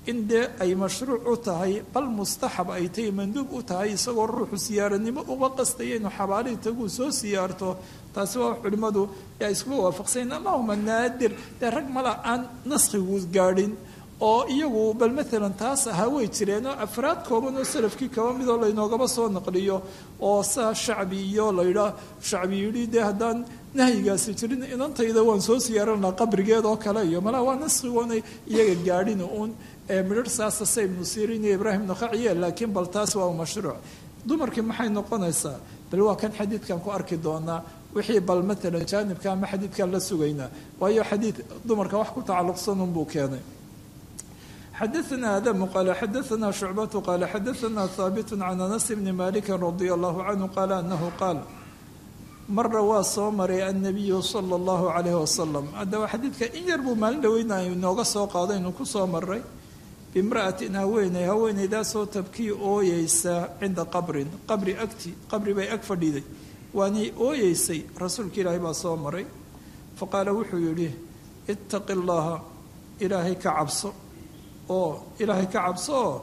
in dee ay mashruuc u tahay bal mustaxab ay tahay manduub u tahay isagoo ruuxu siyaaranimo uga qastaya inuu xabaalihii taguu soo siyaarto taasi waa culimmadu yaa iskuma waafaqsayn allahuma naadir dee rag mala aan naskhigu gaadhin oo iyagu bal maalan taas ahaa way jireenoo afraad kooban oo salafkii kaba midoo laynoogaba soo naqliyo oo saa shacbi iyo laydhaa shacbi yidhi dee haddaan nahyigaasi jirin inantayda waan soo siyaaranaa qabrigeed oo kale iyo malaa waa naskhigoonay iyaga gaadhin uun midhar saasa sa ibnu sirin iyo ibraahim naqaciye laakiin bal taas waa mashruuc dumarkii maxay noqonaysaa bal waa kan xadiidkan ku arki doonaa wixii bal maalan jaanibka ama xadiidkan la sugaynaa waayo xadiid dumarka wax ku tacalluqsan unbuu keenay xadaثna adamu qaala xadaثna shucbatu qaala xadaثna haabitu can anas bni maliki radia allahu canhu qaala anahu qaal mara waa soo maray annabiyu sala allahu calayhi wasalam haddaba xadiidka in yar buu maalin dhaweyna inooga soo qaaday inuu ku soo maray bimra'atin haweenaydaasoo tabkii ooyeysa cinda qabrin qabri agti qabri bay ag fadhiiday waanay ooyeysay rasuulka ilaahay baa soo maray faqaala wuxuu yidhi ittaqi llaha ilaahay ka cabso oo ilaahay ka cabso oo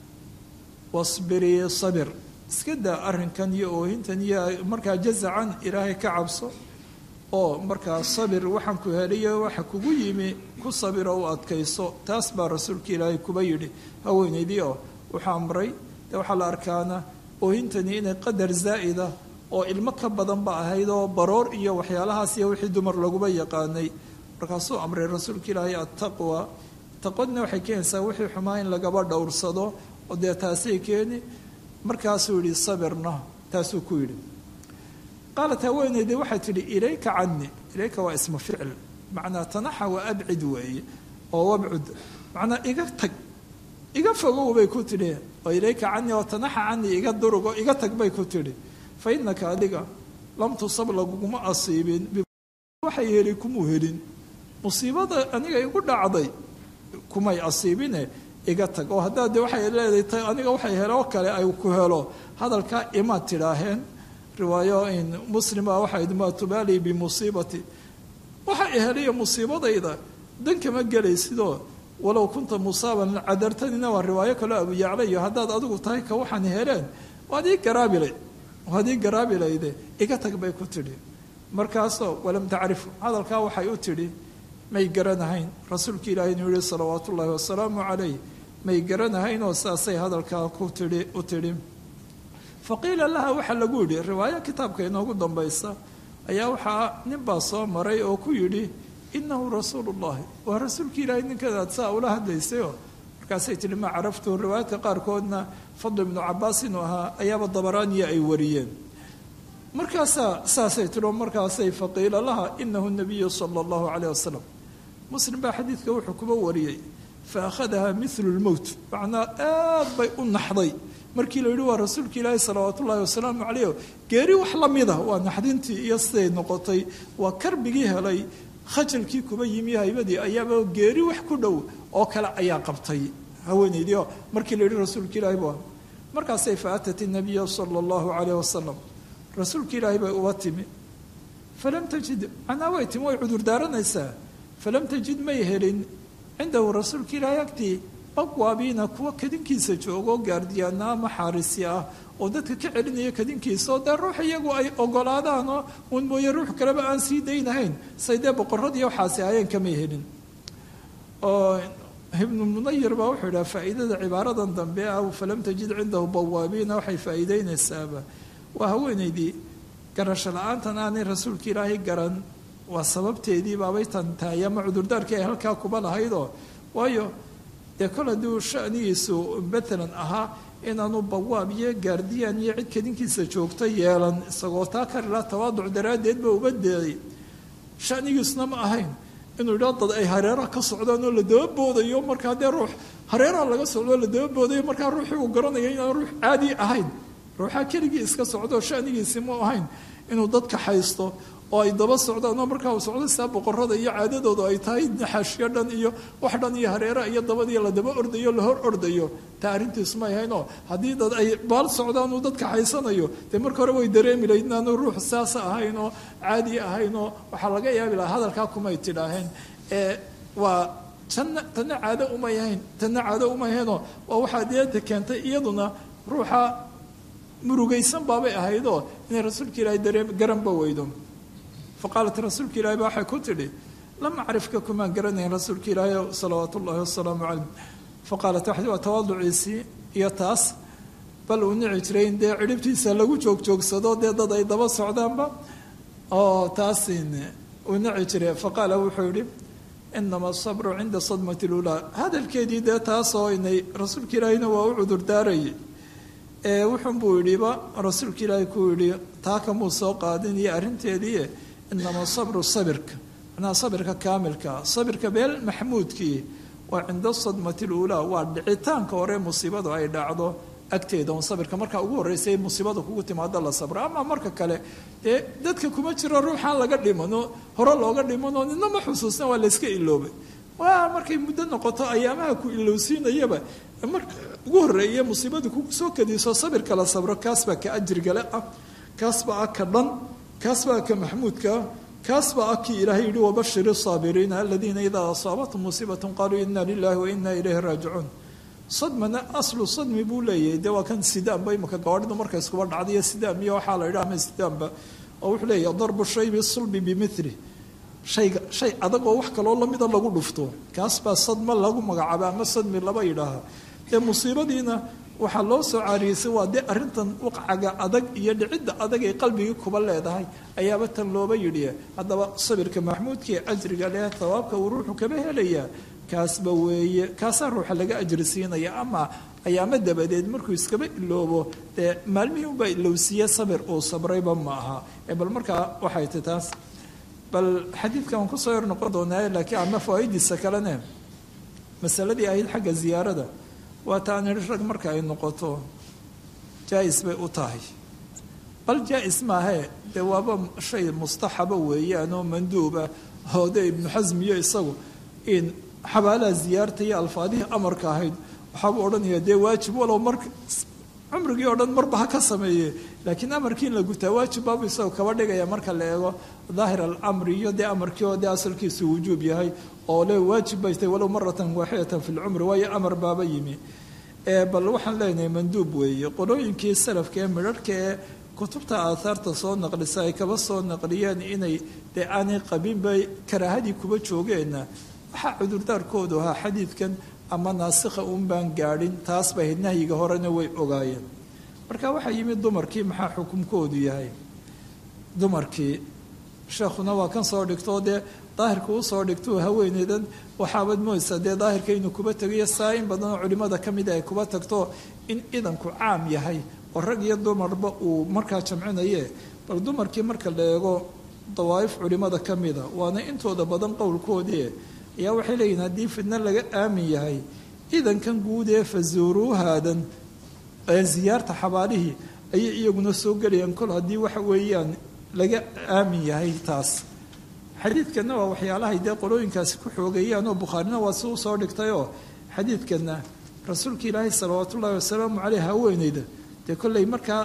wasbirii sabir iska daa arrinkan iyo oohintan iyo markaa jazacan ilaahay ka cabso oo markaa sabir waxaan ku heliyo waxa kugu yimi ku sabir oo u adkayso taas baa rasuulka ilaahay kuba yidhi haweenaydii oo wuxuu amray dee waxaa la arkaana oohintani inay qadar zaa'ida oo ilmo ka badan ba ahayd oo baroor iyo waxyaalahaas iyo wixii dumar laguba yaqaanay markaasuu amray rasuulka ilaahay attaqwa taqwadna waxay keenaysaa wixii xumaa in lagaba dhowrsado oo dee taasay keeni markaasuu yidhi sabirna taasuu ku yidhi qaalat haweenaydi waxay tidhi ilayka cani ilayka waa ismu ficil macnaa tanaxa wa abcid weeye oo wabcud macnaa iga tag iga fogow bay ku tidhi oo ilayka cani oo tanaxa cani iga durug oo iga tag bay ku tidhi fa innaka adiga lam tusab laguguma asiibin waxay heli kumuu helin musiibada aniga igu dhacday kumay asiibine iga tag oo haddaa de waxay leedahay aniga waxay helo kale ay ku helo hadalkaa imaad tidhaaheen riwaayo in muslima waxayd maa tubaali bimusiibati waxa helaya musiibadayda dan kama gelaysidoo walow kunta musaaban cadartanina waa riwaayo kaloo abu yaclayo haddaad adigu tahay ka waxaan heleen waad ii garaabilayde iga tag bay ku tidhi markaasoo walam tacrifu hadalkaa waxay u tidhi may garanahayn rasuulka ilaahay inuu yihi salawaatu ullaahi wasalaamu calayh may garanahayn oo saasay hadalkaa u tidhi faqiila laha waxaa lagu yidhi riwaayo kitaabka inoogu dambaysa ayaa waxaa nin baa soo maray oo ku yidhi inahu rasuulu llahi waa rasuulka ilaahay ninkadaad saa ula hadlaysayoo markaasay tihi ma caraftu riwaayaadka qaarkoodna fadl ibnu cabaas inuu ahaa ayaaba dabaraaniya ay wariyeen markaasaa saasay tihi oo markaasay faqiila laha inahu nabiyu sala allahu calayh wasalam muslim baa xadiidka wuxuu kuba wariyey fa akhadaha milu lmowt macnaa aad bay u naxday markii la yidhi waa rasuulka ilaahi salawaat ullaahi wasalaamu calayh geeri wax la mida waa naxdintii iyo siday noqotay waa karbigii helay khajalkii kuba yimi haybadii ayaaba geeri wax ku dhow oo kale ayaa qabtay haweenaydii oo markii la yidhi rasuulka ilaahi bu markaasay fa atat inabiya sala allahu calayh wasalam rasuulka ilaahi bay uba timi falam tajid macnaa way timi way cudur daaranaysaa falam tajid may helin cindahu rasuulka ilaahi agtii bawaabiina kuwa kadinkiisa joogoo gaardiyaana ama xaarisi ah oo dadka ka celinaya kadinkiisa oo dee ruux iyagu ay ogolaadaanoo uun mooye ruux kaleba aan sii daynahayn say dee boqorradii waxaasi ayeen kamay helin oo ibnu munayir baa wuxuu idhaha faa'iidada cibaaradan dambe ah falam tajid cindahu bawaabiina waxay faa'iideynaysaaba waa haweenaydii garasho la-aantan aanay rasuulka ilaahay garan waa sababteedii baabay tan tahay ama cudurdaarkii ay halkaa kuba lahaydoo waayo dee kol hadduu shanigiisu matalan ahaa inaanu bawaab iyo gaardiyaan iyo cid kadinkiisa joogta yeelan isagoo taa karilaa tawaaduc daraaddeed ba uba deeday shanigiisuna ma ahayn inuu idhaa dad ay hareeraha ka socdaan oo la daba boodayo markaa dee ruux hareeraha laga socdoo la daba boodayo markaa ruuxii uu garanaya inaan ruux caadi ahayn ruuxaa keligii iska socdoo shanigiisi mu ahayn inuu dadka haysto oo ay daba socdaan oo markaa uu socdo sidaa boqorada iyo caadadoodu ay tahay naxaashyo dhan iyo wax dhan iyo hareeraha iyo dabadii la daba ordayo la hor ordayo taa arrintiisu may ahaynoo haddii dad ay baal socdaan uu dadka haysanayo dee marka hore way dareemi lahayd inaanu ruux saasa ahayn oo caadi ahayn oo waxaa laga yaabi lahaa hadalkaa kumay tidhaaheen waa tanna caado uma yahayn tanna caado uma yahaynoo waa waxaa deeta keentay iyaduna ruuxa murugaysan baabay ahaydoo inay rasuulka ilaahay garanba weydo faqaalat rasuulka ilaahay baa waxay ku tidhi lam acrifka kumaan garanayn rasuulka ilaahay salawaatu ullahi wasalaamu calayh faqaalat waxay waa tawaaduciisii iyo taas bal uu nici jiray in dee cidhibtiisa lagu joogsado dee dad ay daba socdaanba oo taasin uu nici jiray faqaala wuxuu yihi inama asabru cinda sadmati lulaa hadalkeedii dee taasoo inay rasuulka ilaahayna waa u cudur daarayay wuxun buu yidhiba rasuulka ilaahay kuu yidhi taa kamuu soo qaadin iyo arrinteedii inama sabru sabirka macnaha sabirka kaamilka sabirka beel maxmuudkii waa cinda sadmati luulaa waa dhicitaanka hore musiibadu ay dhacdo agteeda on sabirka markaa ugu horreysay musiibada kugu timaado la sabro ama marka kale dee dadka kuma jiro ruuxaan laga dhimano hore looga dhimano nina ma xusuusna waa layska iloobay waa markay muddo noqoto ayaamaha ku ilowsiinayaba marka ugu horreeye musiibada kugu soo kadiiso sabirka la sabro kaas baa ka ajrigale ah kaas baa ah ka dhan kaas baa ka maxmuudka ah kaas baa ah kii ilaahay yidhi wabashir الصaabiriina aladiina idaa asaabathum musiibaة qaluu ina lilahi wa ina ilayhi raajicuun sadmana aslu sadmi buu leeyahay dee waa kan sidaamba imaka gawaadhidu marka iskuba dhacdaiyo sidaam iyo waxaa la yidhaha ama sidaamba oo wuxuu leeyahay darbu shay bisulbi bimili shayga shay adag oo wax kaloo lamida lagu dhufto kaas baa sadma lagu magacaaba ama sadmi laba yidhaaha dee musiibadiina waxaa loo soo caariyeysay waa dee arrintan waqcaga adag iyo dhicidda adag ay qalbigii kuba leedahay ayaaba tan looba yidhi haddaba sabirka maxmuudkii ajriga leh tawaabka uu ruuxu kaba helayaa kaasba weeye kaasaa ruuxa laga ajri siinaya ama ayaama dabadeed markuu iskaba iloobo dee maalmihii unbaa ilowsiiye sabir uu sabrayba ma aha bal markaa waxay ti taas bal xadiidkan waan kusoo yar noqon doonaa laakiin ama fawaa'idiisa kalene masaladii ahayd xagga ziyaarada waa taan idhi rag marka ay noqoto jaa-is bay u tahay bal jaa-is maahee dee waaba shay mustaxaba weeyaan oo manduuba oo dee ibnu xasm iyo isagu in xabaalaha ziyaarta iyo alfaadihii amarka ahayd waxaabuu odhanaya dee waajib walow marka cumrigii oo dhan marba ha ka sameeye laakiin amarkii in la gutaa waajib baabu isagoo kaba dhigaya marka la eego daahir alamri iyo dee amarkii oo dee asalkiisu wujuub yahay oo le waajib bay tahay walow maratan waaxidatan fi lcumri waayo amar baaba yimi bal waxaan leenahay manduub weeye qolooyinkii salafka ee midharhka ee kutubta aathaarta soo naqlisa ay kaba soo naqliyeen inay dee aanay qabinbay karaahadii kuba joogeenna waxaa cudurdaarkoodu ahaa xadiidkan ama naasikha un baan gaadhin taas bay ahayd nahyiga horena way ogaayeen marka waxaa yimid dumarkii maxaa xukumkoodu yahay dumarkii sheekhuna waa kan soo dhigtoo dee daahirka u soo dhigto haweeneydan waxaabad mooysaa dee daahirka inuu kuba tegayo saa in badanoo culimmada ka mida ay kuba tagto in idanku caam yahay oo rag iyo dumarba uu markaa jamcinaye bal dumarkii marka la eego dawaa'if culimmada ka mida waana intooda badan qowlkoodii ayaa waxay leeyihin haddii fidno laga aamin yahay idankan guud ee fazuuruuhaadan ee ziyaarta xabaalihii ayay iyaguna soo gelayaan kol haddii waxa weeyaan laga aamin yahay taas xadiidkanna waa waxyaalahay dee qolooyinkaasi ku xoogeeyaan oo bukhaarina waa si u soo dhigtayoo xadiidkanna rasuulka ilaahay salawaatu ullahi wasalaamu caleyh haweeneyda dee kolley markaa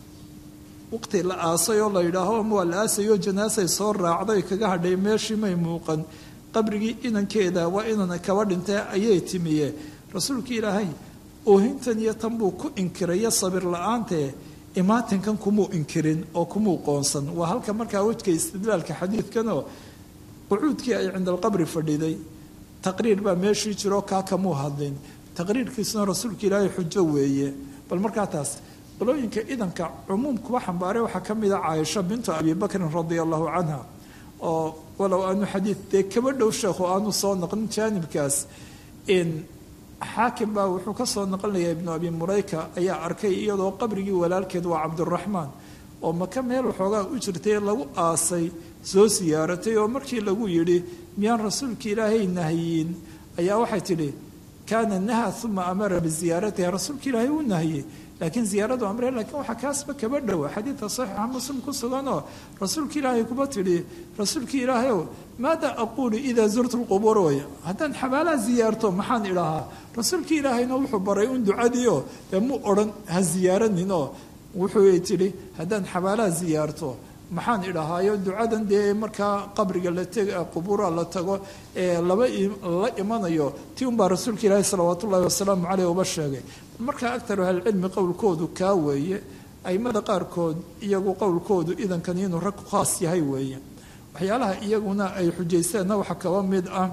waqti la aasay oo la yidhaaho ama waa la aasayoo janaasay soo raacday kaga hadhay meeshii may muuqan qabrigii inankeeda waa inan kaba dhintay ayay timiye rasuulka ilaahay oohintan iyo tan buu ku inkiraya sabir la-aantee imaatinkan kumuu inkirin oo kumuu qoonsan waa halka markaa wejka istidlaalka xadiidkanoo qucuudkii ay cinda alqabri fadhiday taqriir baa meeshii jiroo kaa kamuu hadlin taqriirkiisuna rasuulka ilaahay xujo weeye bal markaa taas qolooyinka idanka cumuum kuwa xambaaray waxaa ka mid a caaisha bintu abi bakrin radia allahu canha oo walow aanu xadiid dee kaba dhow sheekhu aanu soo naqlin jaanibkaas in xaakim baa wuxuu ka soo naqlinayaa ibnu abi murayka ayaa arkay iyadoo qabrigii walaalkeed waa cabduraxmaan oo maka meel waxoogaa u jirtay lagu aasay soo siyaaratay oo markii lagu yidhi miyaan rasuulka ilaahay nahyiin ayaa waxay tidhi kaana naha uma amara biziyaaratiha rasuulka ilaahay uu nahiyey laakiin ziyaaradu amre laakiin waxaa kaasba kaba dhowa xadiidka saxiixa muslim ku suganoo rasuulka ilaahay kuba tidhi rasuulka ilaahayow maada aquulu idaa zurtu lqubuur way haddaan xabaalaha ziyaarto maxaan idhahaa rasuulka ilaahayna wuxuu baray un ducadiio dee mu odhan ha ziyaaraninoo wuxuu tidhi haddaan xabaalaha ziyaarto maxaan idhahaayo ducadan dee markaa qabriga la tega qubuura la tago ee la imanayo tii unbaa rasuulka ilaahi salawaat ullahi wasalaamu caleyh uba sheegay markaa agtaru ahlilcilmi qowlkoodu kaa weeye aimada qaarkood iyagu qowlkoodu idankan inuu rag ku khaas yahay weeye waxyaalaha iyaguna ay xujaysteenna waxaa kaba mid ah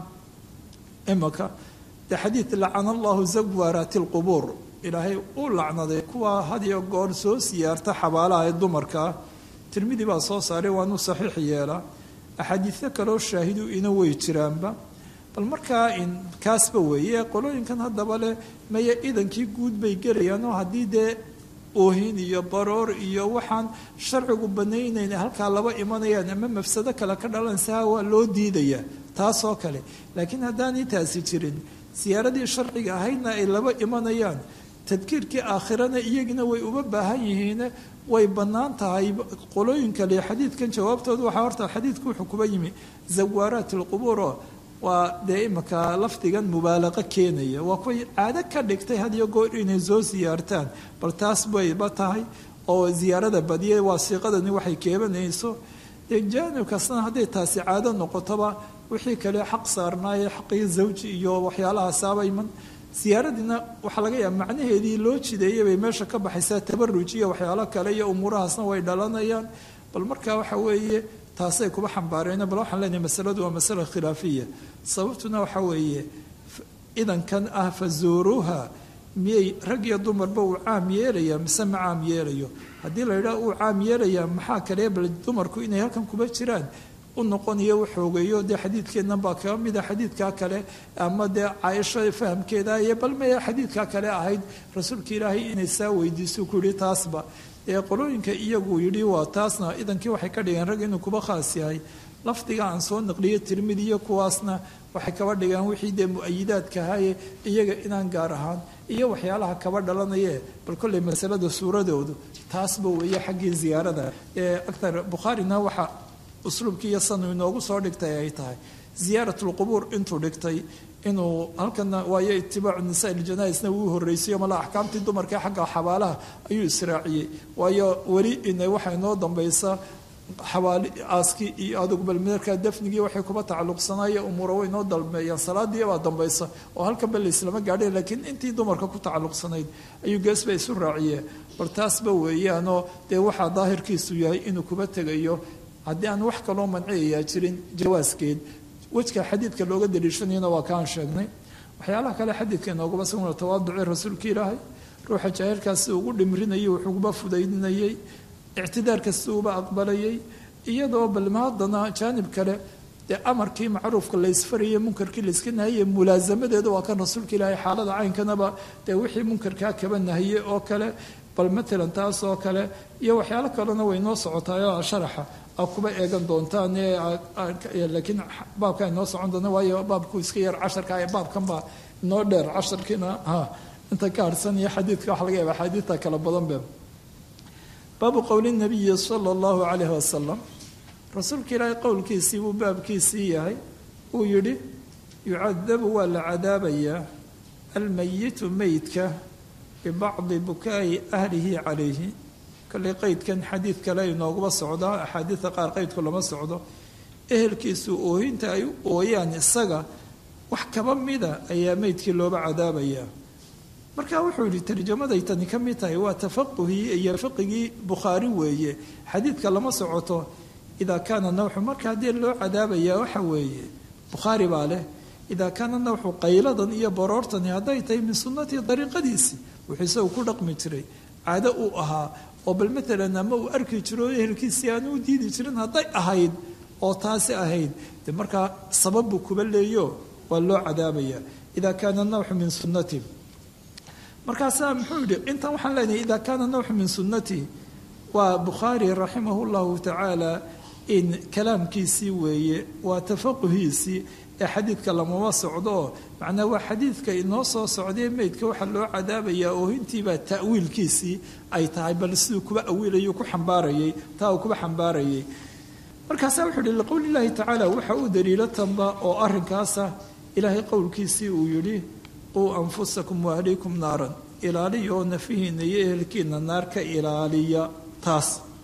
imaka dee xadiid lacana allahu zawaraati lqubuur ilaahay uu lacnaday kuwa had iyo goor soo siyaarta xabaalaha ee dumarkaa tirmidi baa soo saaray waanu saxiix yeelaa axaadiidyo kaloo shaahidu ina way jiraanba bal markaa kaasba weeye qolooyinkan haddaba leh maya idankii guud bay gelayaanoo haddii dee oohin iyo baroor iyo waxaan sharcigu banaynayn halkaa laba imanayaan ama mafsado kale ka dhalansaha waa loo diidayaa taasoo kale laakiin haddaanay taasi jirin siyaaradii sharciga ahaydna ay laba imanayaan tadkiirkii aakhirana iyagina way uba baahan yihiin way bannaan tahay qolooyinka le xadiidkan jawaabtooda waxaa horta xadiidku wuxuu kuba yimi zawaaraat alqubuuro waa dee imaka lafdigan mubaalaqo keenaya waa kuway caado ka dhigtay had iyo goor inay soo siyaartaan bal taas bayba tahay oo ziyaarada badiya waasiiqadani waxay keebanayso dee jaanib kastana hadday taasi caado noqotoba wixii kale xaq saarnaaye xaqii zawji iyo waxyaalahaasaba iman siyaaradina waxaa laga yaaba macnaheedii loo jideeyay bay meesha ka baxaysaa tabaruj iyo waxyaalo kale iyo umuurahaasna way dhalanayaan bal markaa waxa weeye taasay kuba xambaareen bal waxaan leenahay masaladu waa masala khilaafiya sababtuna waxa weeye idankan ah fazuuruuha miyay rag iyo dumarba uu caam yeelaya mise ma caam yeelayo haddii la yidhaha uu caam yeelaya maxaa kale bal dumarku inay halkan kuba jiraan u noqonayo u xoogeeyo dee xadiidkeennan baa kaga mida xadiidkaa kale ama dee caaisha fahamkeeda iyo bal maya xadiidkaa kale ahayd rasuulka ilaahay inay saa weydiiso ku yihi taasba ee qolooyinka iyagu yidhi waa taasna idankii waxay ka dhigeen rag inuu kuba khaas yahay lafdiga aan soo naqliyo tirmidi iyo kuwaasna waxay kaba dhigaan wixii dee mu-ayidaadka ahaye iyaga inaan gaar ahaan iyo waxyaalaha kaba dhalanaye bal kolley masalada suuradoodu taasba weeye xaggii ziyaarada ee actar bukhaarina waxa usluubkii iyo sanu inoogu soo dhigtay ay tahay ziyaarat lqubuur intuu dhigtay inuu halkana waayo itibaacu nisaa iljanaaisna wuu horreysayo mala axkaamtii dumarkae xagga xabaalaha ayuu israaciyey waayo weli waxaa inoo dambaysa xabaali aaskii iyo adugu bal markaa dafnigii waxay kuba tacalluqsanaaye umuura way inoo dalmeeyaan salaadii baa dambaysa oo halkan ba laislama gaadheen laakiin intii dumarka ku tacalluqsanayd ayuu geesba isu raaciyee bal taasba weeyaanoo dee waxaa daahirkiisu yahay inuu kuba tegayo haddii aan wax kaloo manciyayaa jirin jawaaskeed wejka xadiidka looga daliishanayana waa kaan sheegnay waxyaalaha kale xadiidka inoogaba sugna tawaaducii rasuulka ilaahay ruuxa jaahilkaasi ugu dhimrinayay wuxuuba fudaydinayay ictidaar kasta uba aqbalayay iyadoo balma haddana jaanib kale dee amarkii macruufka laysfarayay munkarkii layska nahayey mulaasamadeeda waa kan rasuulka ilaahay xaalada caynkanaba dee wixii munkarkaa kaba nahiyey oo kale bal matalan taas oo kale iyo waxyaalo kalena way noo socotaayoo sharaxa kuba eegan doontaan laakiin baabkaa inoo socon doona waayo baabku iska yar casharka baabkan baa inoo dheer casharkiina inta ka harsan iyo xadiidka waxa laga yaaba axaadiidta kala badan be baabu qowli nabiyi sala allahu calayhi wasalam rasuulka ilaahay qowlkiisii buu baabkiisii yahay uu yidhi yucadabu waa la cadaabayaa almayitu meydka bibacdi bukaa'i ahlihi calayhi kale qaydkan xadiid kale inooguba socdaa axaadiidta qaar qaydku lama socdo ehelkiisu oohinta ay u ooyaan isaga wax kaba mida ayaa meydkii looba cadaabayaa marka wuxuu yihi tarjamaday tani ka mid tahay waa tafaquhii iyo fiqigii bukhaari weeye xadiidka lama socoto idaa kaana nawxu marka haddii loo cadaabayaa waxa weeye bukhaari baa leh idaa kaana nawxu qayladan iyo baroortani hadday tahay min sunnatii dariiqadiisii wuxuu isagu ku dhaqmi jiray caado uu ahaa oo bal matalan ama uu arki jiro ehelkiisii aanu u diidi jirin hadday ahayd oo taasi ahayd de markaa sabab buu kuba leeyo waa loo cadaabayaa idaa kaana nawxu min sunnati markaasaa muxuu yidhi intan waxaan leenahay idaa kaana nawxu min sunnati waa bukhaari raximahu llahu tacaala in kalaamkiisii weeye waa tafaquhiisii ee xadiidka lamama socdo macnaa waa xadiidka inoo soo socday meydka waxaa loo cadaabayaa oohintiibaa ta'wiilkiisii ay tahay bal siduu kuba awiilayo ku xambaarayay taa uu kuba xambaarayay markaasaa wuxuu yihi liqowli llaahi tacaala waxa uu daliilo tanba oo arrinkaasa ilaahay qowlkiisii uu yidhi quu anfusakum waahliikum naaran ilaaliya oo nafihiina iyo ehelkiina naar ka ilaaliya taas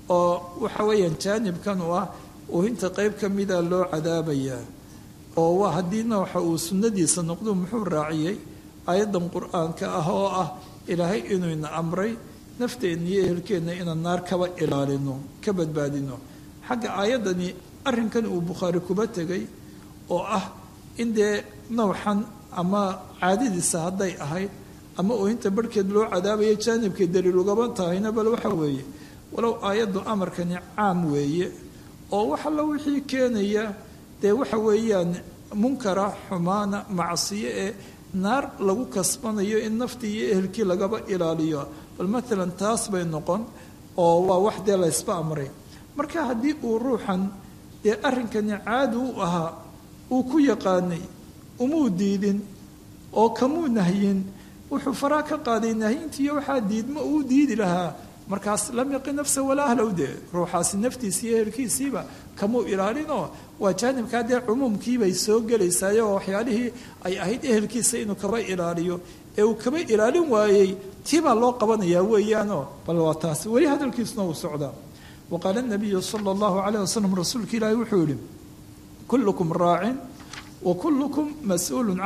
oo waxa weeyaan jaanibkan u ah oohinta qayb ka mida loo cadaabayaa oo waa haddiina waxa uu sunnadiisa noqdo muxuu raaciyey aayaddan qur-aanka ah oo ah ilaahay inuu ina amray nafteenna iyo ehelkeenna inaan naar kaba ilaalino ka badbaadino xagga aayaddani arrinkan uu bukhaari kuba tegay oo ah in dee nawxan ama caadadiisa hadday ahayd ama oohinta barhkeed loo cadaabaya jaanibkay daliil ugaban tahayna bal waxa weeye walow aayaddu amarkani caam weeye oo wax alla wixii keenaya dee waxa weeyaan munkara xumaana macsiyo ee naar lagu kasbanayo in naftii iyo ehelkii lagaba ilaaliyo bal maalan taas bay noqon oo waa wax dee la ysba amray marka haddii uu ruuxan dee arrinkani caadi u ahaa uu ku yaqaanay umuu diidin oo kamuu nahyin wuxuu faraa ka qaaday nahyintiiyo waxaa diidma uu diidi lahaa markaas lam yaqi nafsa walaa ahlow dee ruuxaasi naftiisii iyo ehelkiisiiba kamuu ilaalinoo waa jaanibkaa dee cumuumkiibay soo gelaysaay oo waxyaalihii ay ahayd ehelkiisa inuu kaba ilaaliyo ee uu kaba ilaalin waayey tiibaa loo qabanayaa weeyaanoo bal waa taas weli hadalkiisuna uu socdaa wa qaala nabiyu sala allahu calayh wasalam rasuulka ilaahi wuxuu yihi kullukum raacin wa kullukum mas-uulun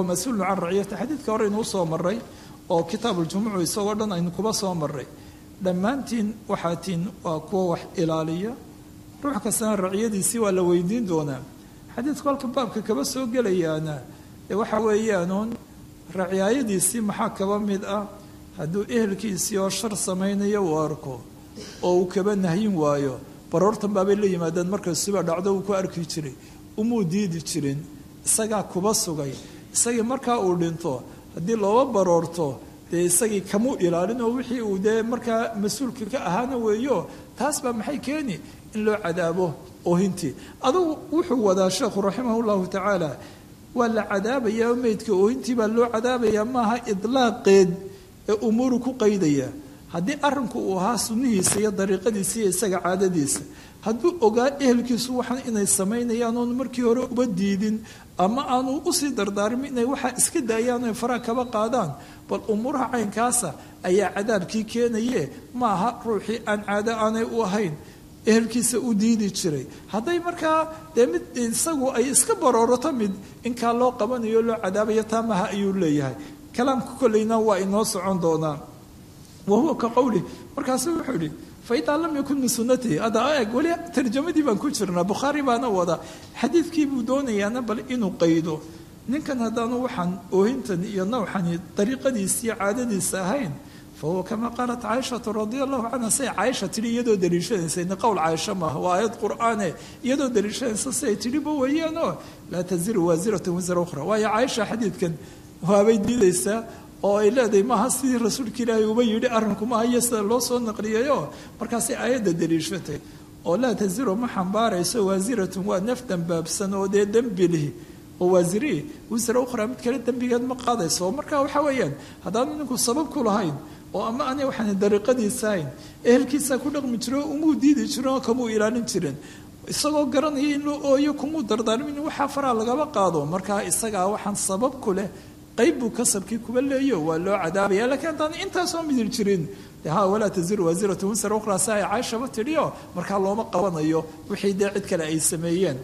can raciyati xadiidka hore inuu soo maray oo kitaabu ljumucu isagoo dhan aynu kuba soo maray dhammaantiin waxaatiin waa kuwa wax ilaaliya ruux kastana raciyadiisii waa la weydiin doonaa xadiidku halka baabka kaba soo gelayaana ee waxa weeyaanuun raciyaayadiisii maxaa kaba mid ah hadduu ehelkiisii oo shar samaynayo uu arko oo uu kaba nahyin waayo baroortan baabay la yimaadeen markasuba dhacdo uu ku arki jiray umuu diidi jirin isagaa kuba sugay isagii markaa uu dhinto haddii looba baroorto dee isagii kamuu ilaalin oo wixii uu dee markaa mas-uulka ka ahaana weeyo taas baa maxay keeni in loo cadaabo oohintii adugu wuxuu wadaa sheekhu raximah llahu tacaala waa la cadaabayaa meydka oohintii baa loo cadaabayaa maaha idlaaqeed ee umuuru ku qaydaya haddii arrinku uu ahaa sunnihiisa iyo dariiqadiisa iyo isaga caadadiisa hadduu ogaa ehelkiisu waxaan inay samaynayaan oonu markii hore uba diidin ama aanu usii dardaarmin inay waxaa iska daayaan oy faraha kaba qaadaan bal umuuraha caynkaasa ayaa cadaabkii keenaye maaha ruuxii aan caado aanay u ahayn ehelkiisa u diidi jiray hadday markaa dee mid isagu ay iska baroorato mid inkaa loo qabanayo loo cadaabayo taamaha ayuu leeyahay kalaamka kolleyna waa inoo socon doonaa wahuwa ka qowlih markaasu wuxuu yihi faidaa lam yakun min sunatihi ada eg weli tarjamadii baan ku jirnaa bukhaari baana wada xadiidkii buu doonayaana bal inuu qaydo ninkan haddaanu waxaan oohintan iyo nawxani dariiqadiisa iyo caadadiisa ahayn fahuwa kama qaalat caaishatu radia allahu canha say caaisha tidhi iyadoo daliishanaysa ina qowl caaisha maaha waa aayad qur'aane iyadoo daliishanaysa siay tidhiba weeyaanoo laa taziru waasiratan wisra ukhra waayo caaisha xadiidkan waabay diidaysaa oo ay leedahay maaha sidii rasuulka ilaahay uba yidhi arrinku maaha iyo sida loo soo naqliyayo markaasay aayadda daliishatay oo laa taziru ma xambaarayso waasiratun waa naf dambaabsan oo dee dembi lihi oo waasiri wisra ukhra mid kale dembigeed ma qaadayso oo marka waxa weeyaan haddaanu ninku sabab ku lahayn oo ama ana waxaan dariiqadiisa ahayn ehelkiisa ku dhaqmi jiro umuu diidi jirin oo kamuu ilaalin jirin isagoo garanaya in loo ooyo kumuu dardaarmin waxaa faraa lagaba qaado markaa isagaa waxaan sabab ku leh qayb buu kasabkii kuba leeyo waa loo cadaabaya lakiin haddaan intaasoo midil jirin ha walaa taziru waasiratu wisra ukhraa si ay caaishaba tidhiyo markaa looma qabanayo wixii dee cid kale ay sameeyeen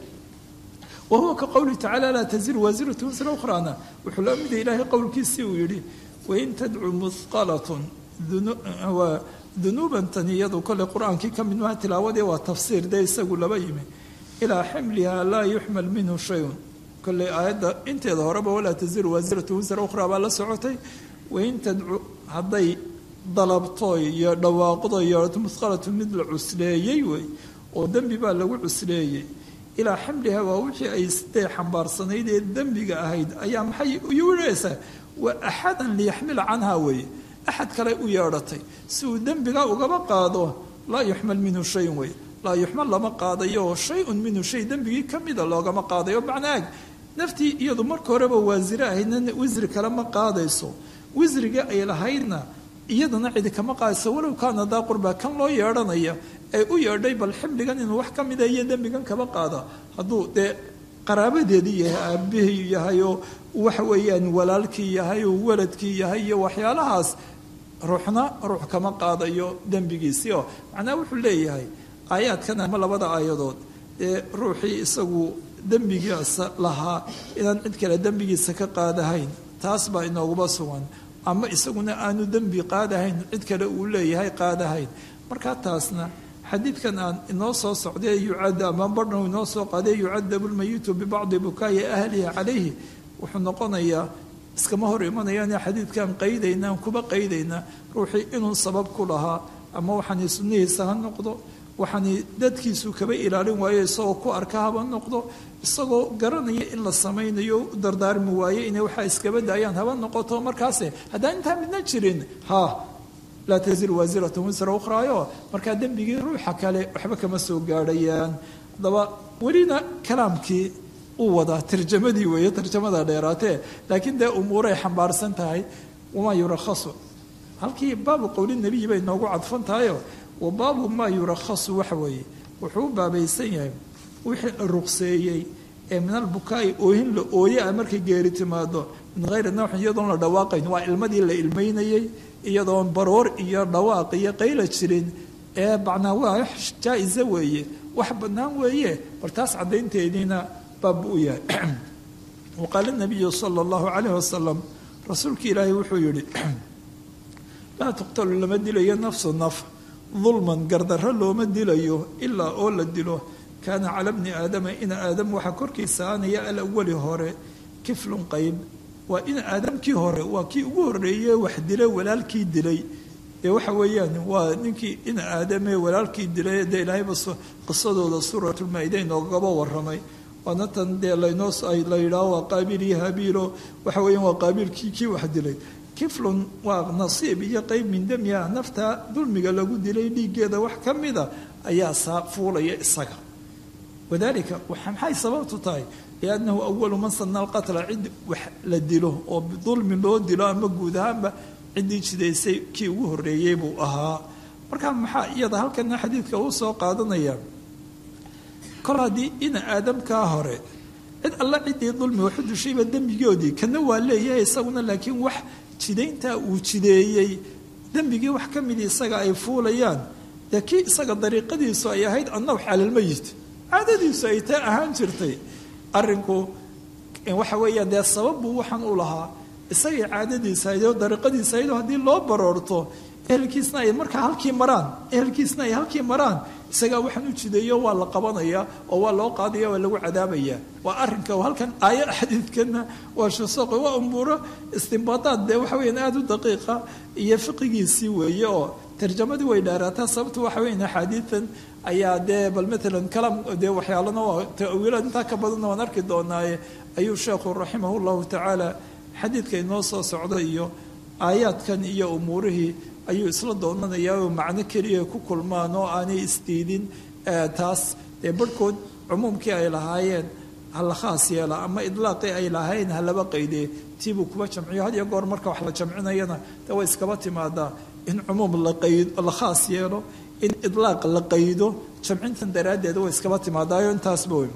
wahuwa ka qowlihi tacala laa taziru waasiratu wisra ukhraana wuxuu la mida ilaahay qowlkiisii uu yidhi wain tadcu musqalatun dunuuban tan iyadu kole qur-aankii ka mid maha tilaawadii waa tafsiir dee isagu laba yimi ilaa ximliha laa yuxmal minhu shayun kolley aayadda inteeda horeba walaa taziru waasiratu wisra ukhraa baa la socotay wain tadcu hadday dalabto iyo dhawaaqdo iyo musqalatu mid la cusleeyey wey oo dembi baa lagu cusleeyey ilaa ximliha waa wixii ay dee xambaarsanayd ee dembiga ahayd ayaa maxay uyuuraysaa waa axadan liyaxmila canha weeye axad kale u yeedhatay si uu dembiga ugaba qaado laa yuxmal minhu shayun wey laa yuxmal lama qaadayo shay-un minhu shay dembigii ka mida loogama qaadayo macnaag naftii iyadu marka horeba waasire ahaydna wisri kale ma qaadayso wisriga ay lahaydna iyadana cidi kama qaadayso walow kaana daa qurba kan loo yeedhanaya ee u yeedhay bal ximligan inuu wax ka mida iyo dembigan kaba qaada hadduu dee qaraabadeedii yahay aabihii yahay oo waxa weeyaan walaalkii yahay oo waladkii yahay iyo waxyaalahaas ruuxna ruux kama qaadayo dembigiisii oo macnaha wuxuu leeyahay aayaadkan ama labada aayadood ee ruuxii isagu dembigiisa lahaa inaan cid kale dembigiisa ka qaadahayn taas baa inooguba sugan ama isaguna aanu dembi qaadahayn cid kale uu leeyahay qaadahayn markaa taasna xadiidkan aan inoo soo socday yucada ama badhna inoo soo qaaday yucadabu lmayitu bibacdi bukaayi ahlihi calayhi wuxuu noqonayaa iskama hor imanayaan xadiidkan qaydaynaan kuba qaydaynaa ruuxii inuu sabab ku lahaa ama waxaani sunnihiisa ha noqdo waxaani dadkiisu kaba ilaalin waayo isagoo ku arka haba noqdo isagoo garanaya in la samaynayo u dardaarmi waaye inay waxaa iskaba daayaan haba noqoto markaase haddaan intaa midna jirin laa tasir waasiratan wisra ukhraayo markaa dembigii ruuxa kale waxba kama soo gaadhayaan haddaba welina kalaamkii uu wadaa tarjamadii weeye tarjamada dheeraatee laakiin dee umuuray xambaarsan tahay wamaa yurakhasu halkii baabu qowli nebiyi bay noogu cadfan tahayo wa baabu maa yurakhasu waxa weeye wuxuu u baabaysan yahay wixii la ruqseeyey ee min albukaa'i oohin la ooye ah markay geeri timaado min hayri nawxin iyadoon la dhawaaqayn waa ilmadii la ilmaynayey iyadoon baroor iyo dhawaaq iyo qayla jirin ee macnaa waa jaa-isa weeye wax bannaan weeye bal taas caddaynteediina baab u yahay waqaala nabiyu sala allahu calayh wasalam rasuulka ilaahay wuxuu yidhi laa tuqtalu lama dilayo nafsu naf dulman gardarro looma dilayo ilaa oo la dilo kaana cala bni aadama ina aadam waxaa korkiisa aanaya alawali hore kiflun qayb waa ina aadamkii hore waa kii ugu horreeye wax dilay walaalkii dilay ee waxa weeyaan waa ninkii ina aadamee walaalkii dilay dee ilaahayba qisadooda suuratulmaa-ida inoogaba warramay waana tan dee la yidhaaho waa qaabiil iyo habiilo waxa weeyaan waa qaabiilkii kii wax dilay kiflun waa nasiib iyo qeyb min damiha nafta dulmiga lagu dilay dhiiggeeda wax ka mida ayaa fuulaya isaga wadalika maxay sababtu tahay liannahu awalu man sana alqatla cid wax la dilo oo bidulmi loo dilo ama guud ahaanba ciddii jidaysay kii ugu horreeyey buu ahaa markaa maxaa iyada halkana xadiidka uu soo qaadanaya kol haddii ina aadamkaa hore cid alla ciddii dulmi waxu dushayba dembigoodii kana waa leeyahay isaguna laakiin wax jidayntaa uu jideeyey dembigii wax ka midi isaga ay fuulayaan dee kii isaga dariiqadiisu ay ahayd annawx calalmayit caadadiisu ay taa ahaan jirtay arrinku waxa weeyaan dee sabab buu waxaan u lahaa isagay caadadiisa ahayd oo dariiqadiisa ahayd oo haddii loo baroorto ehelkiisna ay markaa halkii maraan isagaa waxaan u jideeyo waa la qabanayaa oo waa loo qaadaya waa lagu cadaabaya waa arrinka halkan aaya xadiidkana waa shusaqo waa umuuro istimbaadaad dee waxa weyaan aada u daqiiqa iyo fiqigiisii weeye oo tarjamadii way dheeraataa sababta waxa weyan axaadiidan ayaa dee bal matalan kalaam dee waxyaalana waa tawiilaad intaa ka badanna waan arki doonaaye ayuu sheekhu raximah llahu tacaala xadiidka inoo soo socda iyo aayaadkan iyo umuurihii ayuu isla doonanayaa oo macno keliya ku kulmaan oo aanay isdiidin taas dee barhkood cumuumkii ay lahaayeen hala khaas yeela ama idlaaqii ay lahayn halaba qaydee tiibuu kuba jamciyo had iyo goor marka wax la jamcinayana dee way iskaba timaadaa in cumuum la khaas yeelo in idlaaq la qaydo jamcintan daraaddeeda way iskaba timaadaayo intaasba wey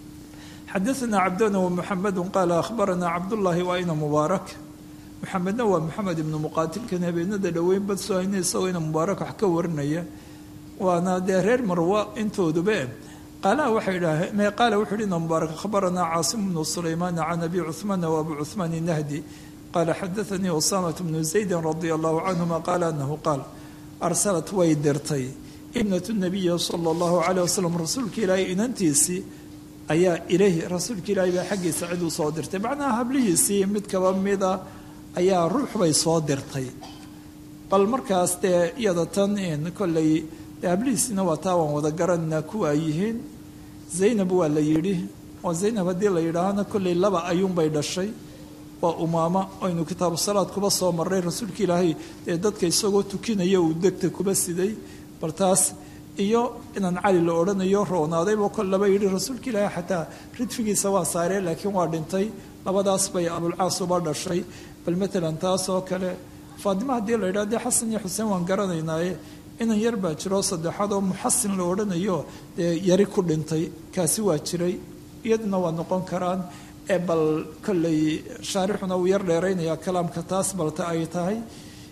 xadaثna cabduna wmuxamedu qaala akhbarana cabdullaahi waa ina mubaarak maxamedna waa maxamed ibnu muqaatilkan habeenada dhoweyn bad soo hayna isagoo ina mubaarak wax ka warinaya waana dee reer marwa intooduba qaala waxay idhaaheen qaala wuxuu hi ina mubaarak akhbaranaa caasim bnu sulaymaan can abi cuhmaana wa abu cuhmaan nahdi qaala xadaanii usamat bnu zaydi radia allahu canhuma qaala anahu qaal arsalat way dirtay ibnatu nabiyi sala allahu calayh wasalam rasuulka ilaahay inantiisii ayaa ilayhi rasuulka ilaahay baa xaggiisa cid u soo dirtay macnaha hablihiisii mid kaba mida ayaa ruux bay soo dirtay bal markaas dee iyada tan kolley hablihiisina waa taa waan wada garananaa kuwa ay yihiin zaynab waa la yidhi oo zaynab haddii la yidhaahana kolley laba ayuunbay dhashay waa umaama aynu kitaabu salaad kuba soo maray rasuulka ilaahay dee dadka isagoo tukinaya uu degta kuba siday bal taas iyo inaan cali la odhanayo roonaadayba kol laba yidhi rasuulka ilaahay xataa ridfigiisa waa saareen laakiin waa dhintay labadaas bay abulcaas uba dhashay bal matalan taas oo kale faadima haddii la yidhaha dee xasan iyo xuseen waan garanaynaaye inan yar baa jiro saddexaad oo muxasin la odhanayo dee yari ku dhintay kaasi waa jiray iyaduna waa noqon karaan bal kolley shaarixuna uu yar dheeraynaya kalaamka taas balta ay tahay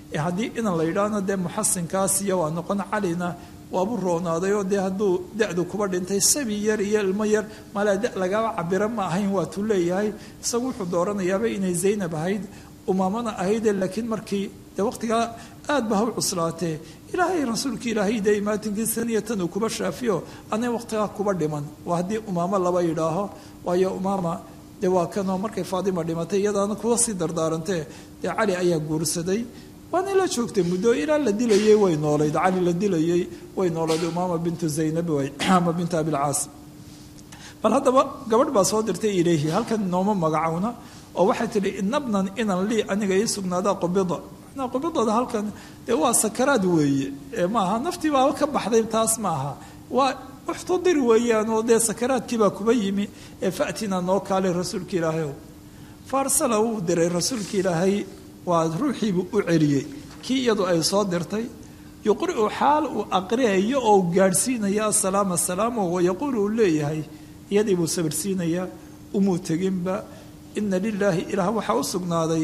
haddii inan la yidhaahno dee muxasinkaas iyo waa noqon calina waabu roonaaday oo dee hadduu da-du kuba dhintay sabi yar iyo ilmo yar malaa da lagaba cabiro ma ahayn waatuu leeyahay isagu wuxuu dooranayaaba inay zaynab ahayd umaamana ahayde laakiin markii dee waqtigaa aad ba ha u cuslaatee ilaahay rasuulka ilaahay dee imaatinkiisan iyo tan uu kuba shaafiyo anay waqtigaa kuba dhiman waa haddii umaamo laba yidhaaho waayo umaama dee waa kanoo markay faadima dhimatay iyadaana kuwa sii dardaarantee dee cali ayaa guursaday waana la joogtay muddo ilaa la dilayay way noolayd cali la dilayay way noolayd umaama bintu zaynab way ama bintu abilcaas bal haddaba gabadh baa soo dirtay ilayhi halkan nooma magacowna oo waxay tidhi inabnan inan lii aniga ii sugnaadaa qubida macnaa qubidada halkan dee waa sakaraad weeye maaha naftii baaba ka baxday taas maaha waa uxtudiri weeyaan oo dee sakaraadkiibaa kuba yimi ee fa'tina noo kaalay rasuulka ilaahay faarsala wuu diray rasuulka ilaahay waa ruuxiibuu u celiyey kii iyadu ay soo dirtay yuqri'u xaal uu aqriyayo oo u gaadhsiinaya asalaama salaamo wayaquulu uu leeyahay iyadii buu sabirsiinayaa umuu teginba ina lilaahi ilaah waxaa u sugnaaday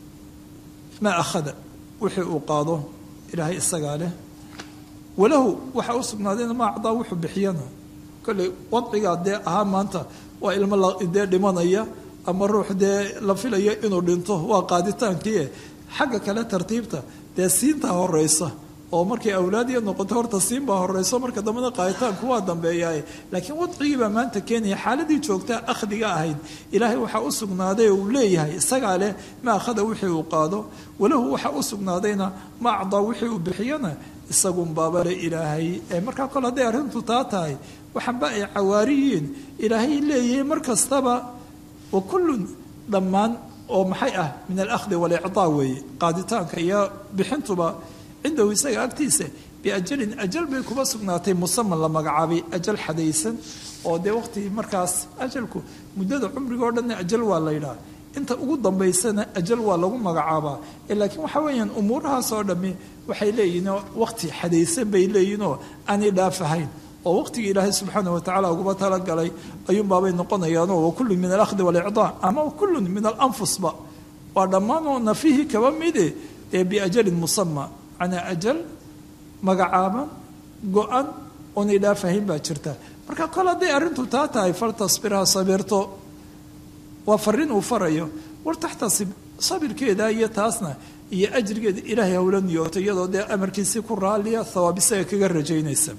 maa akhada wixii uu qaado ilaahay isagaa leh walahu waxaa u sugnaadayna maa acdaa wuxuu bixiyana kolley wadcigaa dee ahaa maanta waa ilmo dee dhimanaya ama ruux dee la filayo inuu dhinto waa qaaditaankii xagga kale tartiibta dee siintaa horeysa oo markay awlaadiya noqoto horta siin baa horeyso marka dambena qaaditaanku waa dambeeyaa laakiin wadcigii baa maanta keenaya xaaladii joogtaa akhdiga ahayd ilaahay waxaa u sugnaaday uu leeyahay isagaa leh ma akhada wixii uu qaado walahu waxaa u sugnaadayna ma acdaa wixii uu bixiyana isagun baabale ilaahay markaa kole hadday arrintu taa tahay waxanba ay cawaariyiin ilaahay leeyahay mar kastaba wa kullun dhammaan oo maxay ah min alakhdi walicdaa weeye qaaditaanka iyo bixintuba cindahu isaga agtiisa biajalin ajal bay kuba sugnaatay musaman la magacaabay ajal xadaysan oo dee waqtigii markaas ajalku muddada cumriga oo dhanna ajal waa la yidhaha inta ugu dambaysana ajal waa lagu magacaabaa laakiin waxaa weeyaan umuurahaas oo dhammi waxay leeyihinoo waqti xadaysan bay leeyihinoo aanay dhaafahayn oo waqtigii ilaahay subxaanah watacaala uguba talagalay ayuunbaabay noqonayaanoo wakullun min alakhdi walicdaa ama wakullun min alanfusba waa dhammaanoo nafihii kaba mide ee biajalin musama macnaa ajal magacaaban go-an oonay dhaafahayn baa jirta marka kol hadday arrintu taa tahay faltasbirha sabirto waa farin uu farayo war taxtasib sabirkeeda iyo taasna iyo ajrigeeda ilaahay hawla niyooto iyadoo dee amarkiisii ku raaliya thawaab isaga kaga rajaynaysa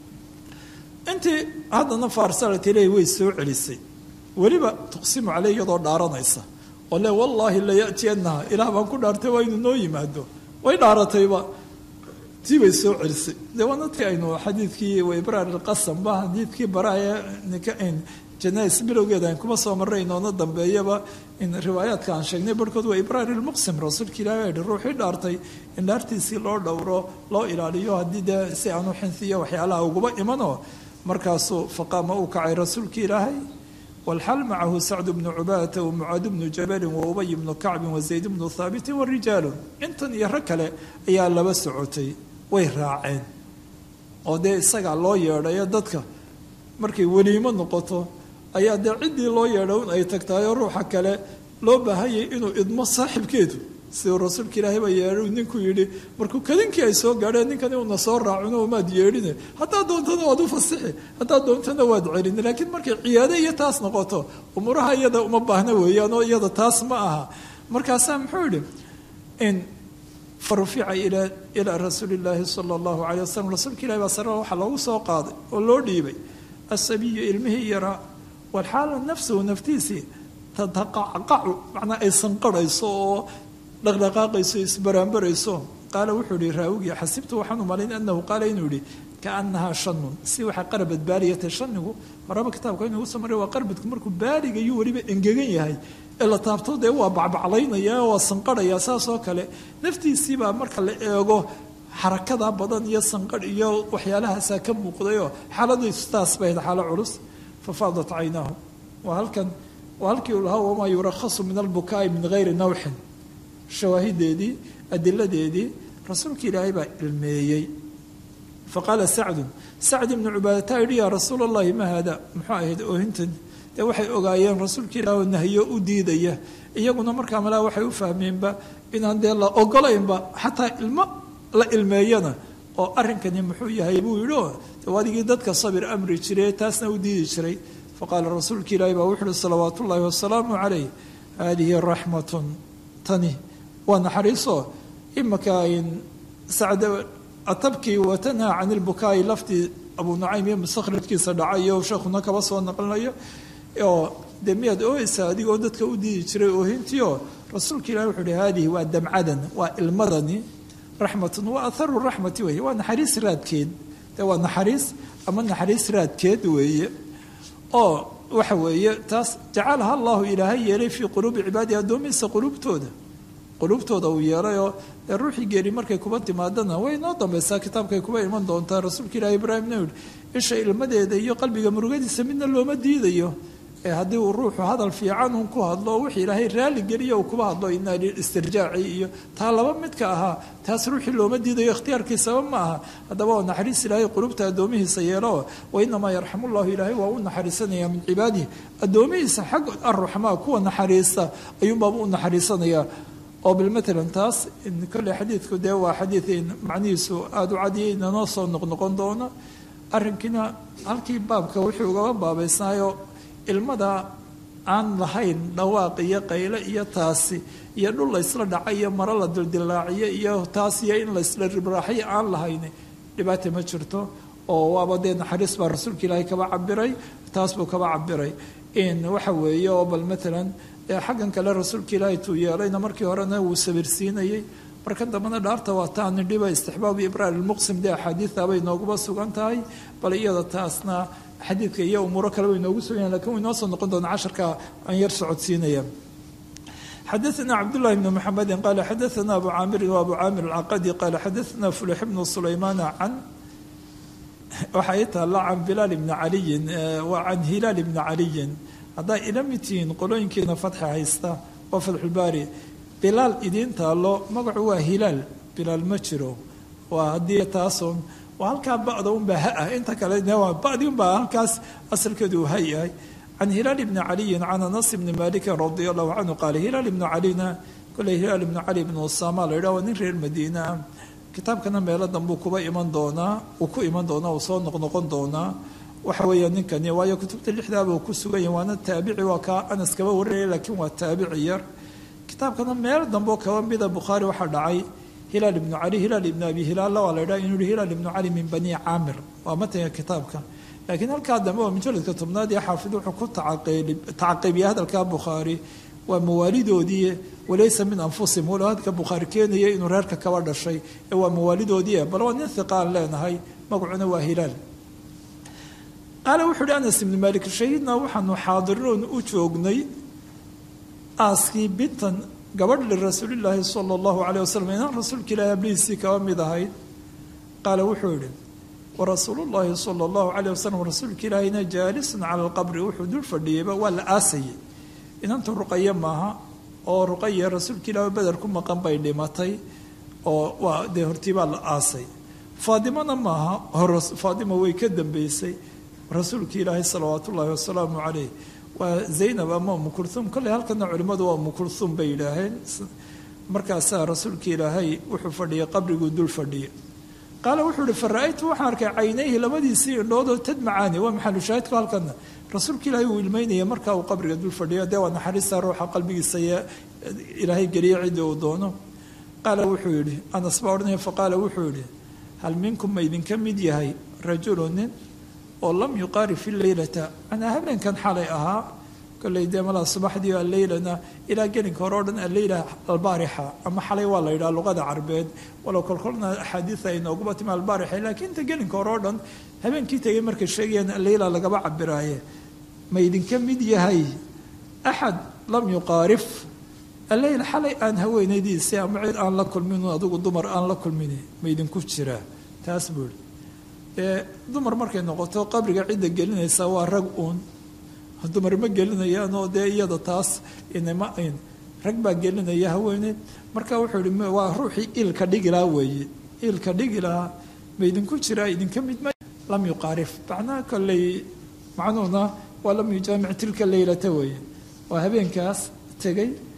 intii haddana faarsalat ilaahi way soo celisay weliba tuqsimu caley iyadoo dhaaranaysa oo le wallaahi la ya'tiyannaha ilaah baan ku dhaartay waa inuu noo yimaado way dhaaratayba tii bay soo celisay dee waa dadkii aynu xadiidkii waibraar ilqasam ba xadiidkii baraaya janais bilowgeeda aan kuma soo marray inoona dambeeyaba in riwaayaadka aan sheegnay barhkood waa ibraar ilmuqsim rasuulka ilahi baa yihi ruuxii dhaartay in dhaartiisii loo dhowro loo ilaaliyo haddii dee si aanu xinsiyo waxyaalaha uguba imanoo markaasuu faqaama uu kacay rasuulka ilaahay walxal macahu sacdu bnu cubaadata wamucaad bnu jabalin waubay bnu kacbin wazayd bnu haabitin warijaalun intan iyo rag kale ayaa laba socotay way raaceen oo dee isagaa loo yeedhayo dadka markay weliimo noqoto ayaa dee ciddii loo yeedha un ay tagtaayoo ruuxa kale loo baahanyay inuu idmo saaxibkeedu siduu rasuulka ilaahay baa yeedhay ninkuu yidhi markuu kadinkii ay soo gaadheen ninkan inuuna soo raacino maad yeedhine haddaad doontana waad u fasixi haddaad doontana waad celini laakiin markay ciyaade iyo taas noqoto umuuraha iyada uma baahna weeyaan oo iyada taas ma aha markaasaa muxuu yidhi in farufica ilaa rasuuli illaahi sala allahu calay wasalam rasuulka ilahi baa sare waxaa loogu soo qaaday oo loo dhiibay asabiyu ilmihii yaraa walxaala nafsuhu naftiisii tataqacqacu macnaa ay sanqarhayso oo dhaqdhaqaaqayso isbaraanbarayso qaala wuxuu yihi raawigii xasibtu waxaan u malayn anahu qaala inuu yihi kaanahaa shanun si waxaa qarabad baaliyatay shanigu horaba kitaabka inuu usoo maray waa qarbadku markuu baaligayuu weliba engegan yahay ee la taabto dee waa bacbaclaynaya waa sanqarhaya saas oo kale naftiisiibaa marka la eego xarakada badan iyo sanqarh iyo waxyaalahaasaa ka muuqdayoo xaaladaysu taas bahayd xaalo culus fafaadat caynaahu waa halkii uu lahaa wamaa yurakhasu min albukaa'i min gayri nawxin shawaahideedii adiladeedii rasuulka ilaahay baa ilmeeyey faqaala sacd ibnu cubaadata yihi yaa rasuul allahi ma haada muxuu ahayd oohintan dee waxay ogaayeen rasuulka ilaah oo nahyo u diidaya iyaguna markaa malaa waxay u fahmeenba inaan dee la ogolaynba xataa ilmo la ilmeeyana oo arrinkani muxuu yahay buu yidhi oo adigii dadka sabir amri jiray taasna u diidi jiray faqaala rasuulka ilaahi baa wuxu uhi salawaatu ullaahi wasalaamu calayh haadihi raxmatun tani waa naxariiso imaka ayn sacda atabkii watanhaa can ilbukaa'i laftii abuu nucaym iyo mustakhrajkiisa dhacayo sheekhuna kaba soo naqlinayo oo dee miyaad ooyeysaa adigoo dadka u diidi jiray oohintiio rasuulka ilahi wuxuu uhi haadihi waa damcadan waa ilmadani raxmatun waa atharu raxmati weeye waa naxariis raadkeed dee waa naxariis ama naxariis raadkeed weeye oo waxa weeye taas jacalaha allahu ilaahay yeelay fii quluubi cibaadihi addoomihiisa quluubtooda uu yeelayoo dee ruuxii geeri markay kuba timaadana way inoo dambaysaa kitaabkay kuba iman doontaa rasuulka ilaahi ibraahimna yihi isha ilmadeeda iyo qalbiga murugadiisa midna looma diidayo ee haddii uu ruuxu hadal fiican un ku hadlo oo wixii ilaahay raalli geliya uu kuba hadlo inaa istirjaaci iyo taa laba midka ahaa taas ruuxii looma diidayo ikhtiyaarkiisaba ma aha haddaba waa naxariis ilaahay qulubta addoomihiisa yeelo wa inamaa yarxamu llahu ilaahay waa u naxariisanaya min cibaadihi addoomihiisa xag arruxmaa kuwa naxariista ayuunbaaba u naxariisanaya oo bilmatalan taas kolley xadiidku dee waa xadiid macnihiisu aada u cadiyay inanoo soo noqnoqon doono arrinkiina halkii baabka wuxuu ugaba baabaysnaayo ilmada aan lahayn dhawaaq iyo qayle iyo taasi iyo dhul laysla dhaca iyo maro la dildilaaciyo iyo taas iyo in laysla ribraaxyo aan lahayn dhibaata ma jirto oo waaba dee naxariis baa rasuulka ilaahay kaba cabiray taas buu kaba cabiray in waxa weeye oo bal matalan xaggan kale rasuulka ilaahay tuu yeelayna markii horena wuu sabirsiinayey markan dambena dhaarta waa taani dhiba istixbaabu ibraar ilmuqsim dee axaadiida bay nooguba sugan tahay bal iyada taasna xadiidka iyo umuuro kale way noogu sugan yahin lakin way noo soo noqon doona casharka aan yar socodsiinaya xadaثna cabdullahi bn mxamedi qala xadaثna abu caamirin wa abu caamir alcaqadi qala xadaثna fulix bnu sulaymana can waxay taalla can bilaal bni caliyin wa can hilaal bni caliyin haddaa ila mid tihiin qolooyinkiina fatxi haysta oo fatxulbaari bilaal idiin taallo magacu waa hilaal bilaal ma jiro waa haddii taasun waa halkaa ba'da unbaa ha ah inta kale ba'di unbaa halkaas asalkeedu uu ha yahay can hilaal bni caliyin can anas bni malikin radia allahu canhu qaala hilaal ibnu calina kolley hilaal ibnu cali ibnu usama la yidhah waa nin reer madiina ah kitaabkana meelo danbuu kuba iman doonaa uu ku iman doonaa uu soo noqnoqon doonaa waxa weeya ninkani waayo kutubta lixdaaba uu ku sugan yahay waana taabici waa kaa anas kaba warinaya laakiin waa taabici yar kitaabkana meel dambeo kaba mida bukhaari waxaa dhacay hilaal ibnu cali hilaal ibnu abi hilaalla waa la ydhaha inuu yihi hilaal ibnu cali min bani caamir waa matanga kitaabka laakiin halkaa dambe waa mujaladka tobnaad iyo xaafid wuxuu ku tacaqiibiyay hadalkaa bukhaari waa mawaalidoodii walaysa min anfusihim walow hadka bukhaari keenaya inuu reerka kaba dhashay ee waa mawaalidoodii bal waa nin hiqaan leenahay magacuna waa hilaal qaala wuxuu uhi anas ibni malik shahidnaa waxaanu xaadiroon u joognay aaskii bintan gabadh lirasuulillaahi sala allahu caleyh wasalam inaan rasuulka ilaahi ablihiisii kaba mid ahayd qaala wuxuu yihi warasuulullaahi sala allahu caleyh wasalam rasuulka ilaahina jaalisun cala alqabri wuxuu dul fadhiyeyba waa la aasayay inantu ruqaye maaha oo ruqaya rasuulka ilaahi beder ku maqan bay dhimatay oo waa dee hortii baa la aasay faadimana maaha faadima way ka dambeysay rasuulka ilaahi salawaat ullaahi wasalaamu caleyh waa zaynab ama umu kulhuum kolley halkana culimmadu waa umu kulhuum bay yidhaaheen markaasaa rasuulka ilaahay wuxuu fadhiyay qabriguu dul fadhiyay qaala wuxuu ihi fara-aytu waxaan arkay caynayhi labadiisii indhoodoo tadmacaani waa maxalu shaahidku halkana rasuulka ilaahay uu ilmeynaya markaa uu qabriga dul fadhiyo dee waa naxariista ruuxa qalbigiisa ilaahay geliya cidii uu doono qaala wuxuu yihi anas baa odhanaya faqaala wuxuu yihi hal minkum ma idinka mid yahay rajulu nin oo lam yuqaari fi leylata manaa habeenkan xalay ahaa kolley dee malaa subaxdii alleylana ilaa gelinka hore o dhan alleyla albaarixa ama xalay waa la yidhaha luqada carbeed walow kolkolna axaadiida ay nooguba timi albaarixa laakiin inta gelinka hore o dhan habeenkii tegay markay sheegayaan alleyla lagaba cabiraaye ma idinka mid yahay axad lam yuqaarif alleyla xalay aan haweenaydiisi ama cid aan la kulmin adigu dumar aan la kulmin ma idinku jiraa taas buu ihi dumar markay noqoto qabriga cidda gelinaysa waa rag uun dumar ma gelinayaan oo dee iyada taas inama ayn rag baa gelinaya haweeneed marka wuxuu ihi waa ruuxii ilka dhigilaa weeye ilka dhigilaa ma idinku jiraa idinka mid ma lam yuqaarif macnaha kolley macnuhuna waa lam yujaamic tilka leylata weeye waa habeenkaas tegay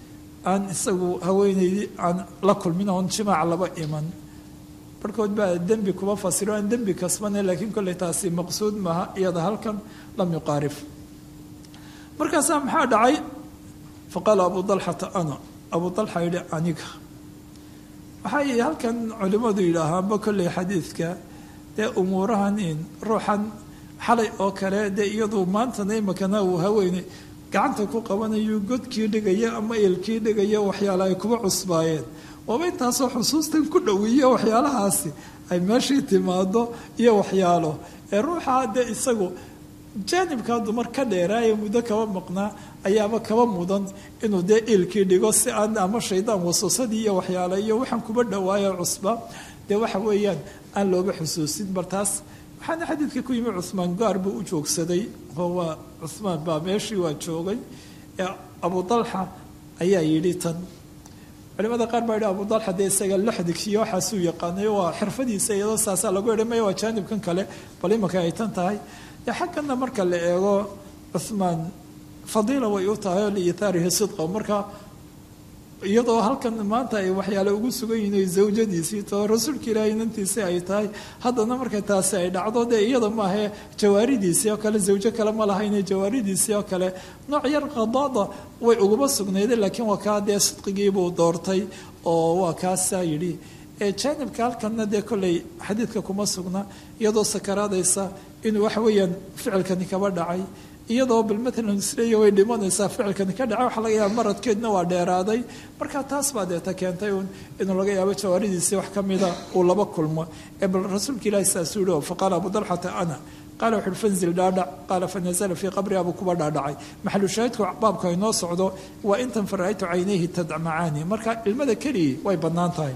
aan isagu haweenaydii aan la kulmin oon jimaac laba iman barhkood baa dembi kuba fasiro aan dembi kasbane laakiin kolley taasi maqsuud maaha iyada halkan lam yuqaarif markaasaa maxaa dhacay faqaala abu dalxata ana abu dalxa yidhi aniga waxay halkan culimmadu yidhaahaanba kolley xadiidka dee umuurahan in ruuxan xalay oo kale dee iyadu maantana imakana uu haweeney gacanta ku qabanayo godkii dhigaya ama eelkii dhigaya waxyaala ay kuba cusbaayeen waaba intaasoo xusuustan ku dhowiiyo waxyaalahaasi ay meeshii timaado iyo waxyaalo ee ruuxa dee isagu jaanibkaa dumar ka dheeraaya muddo kaba maqnaa ayaaba kaba mudan inuu dee eelkii dhigo si aan ama shaydaan waswasadii iyo waxyaale iyo waxaan kuba dhowaayo cusba dee waxa weeyaan aan looba xusuusin bal taas waxaana xadiidka ku yimi cuhmaan gaar buu u joogsaday oo waa cuhmaan baa meeshii waa joogay ee abu dalxa ayaa yidhi tan culimada qaar baa yidhi abu dalxa dee isaga laxdigsiyo waxaasuu yaqaanay waa xirfadiisa iyadoo saasaa lagu yidhi maya waa jaanibkan kale bal imanka ay tan tahay dee xagganna marka la eego cuhmaan fadiila way u tahay oo liithaarihi sidqa marka iyadoo halkan maanta ay waxyaale ugu sugan yihiin zawjadiisii too rasuulka ilaahay inantiisii ay tahay haddana marka taasi ay dhacdo dee iyada maahae jawaaridiisii oo kale zawjo kale ma lahayne jawaaridiisii oo kale nooc yar qadaada way uguma sugnayday laakiin waa kaa dee sidqigiibuu doortay oo waa kaasaa yidhi jaanibka halkanna dee kolley xadiidka kuma sugna iyadoo sakaraadaysa inuu waxa weeyaan ficilkani kaba dhacay iyadoo bal maalan isleeya way dhimanaysaa ficilkani ka dhaca waxa laga yaaba maradkeedna waa dheeraaday marka taas baa deeta keentay uun inuu laga yaabo jawaaridiisii wax ka mida uu laba kulmo ee bal rasuulka ilaahi saasuu yihi faqaala abu dalxata ana qaala wuxu uhi fanzil dhaadhac qaala fanazala fii qabriha buu kuba dhaadhacay maxalu shaahidku baabka inoo socdo waa intan fara'aytu caynayhi tadmacaani marka ilmada keligii way bannaan tahay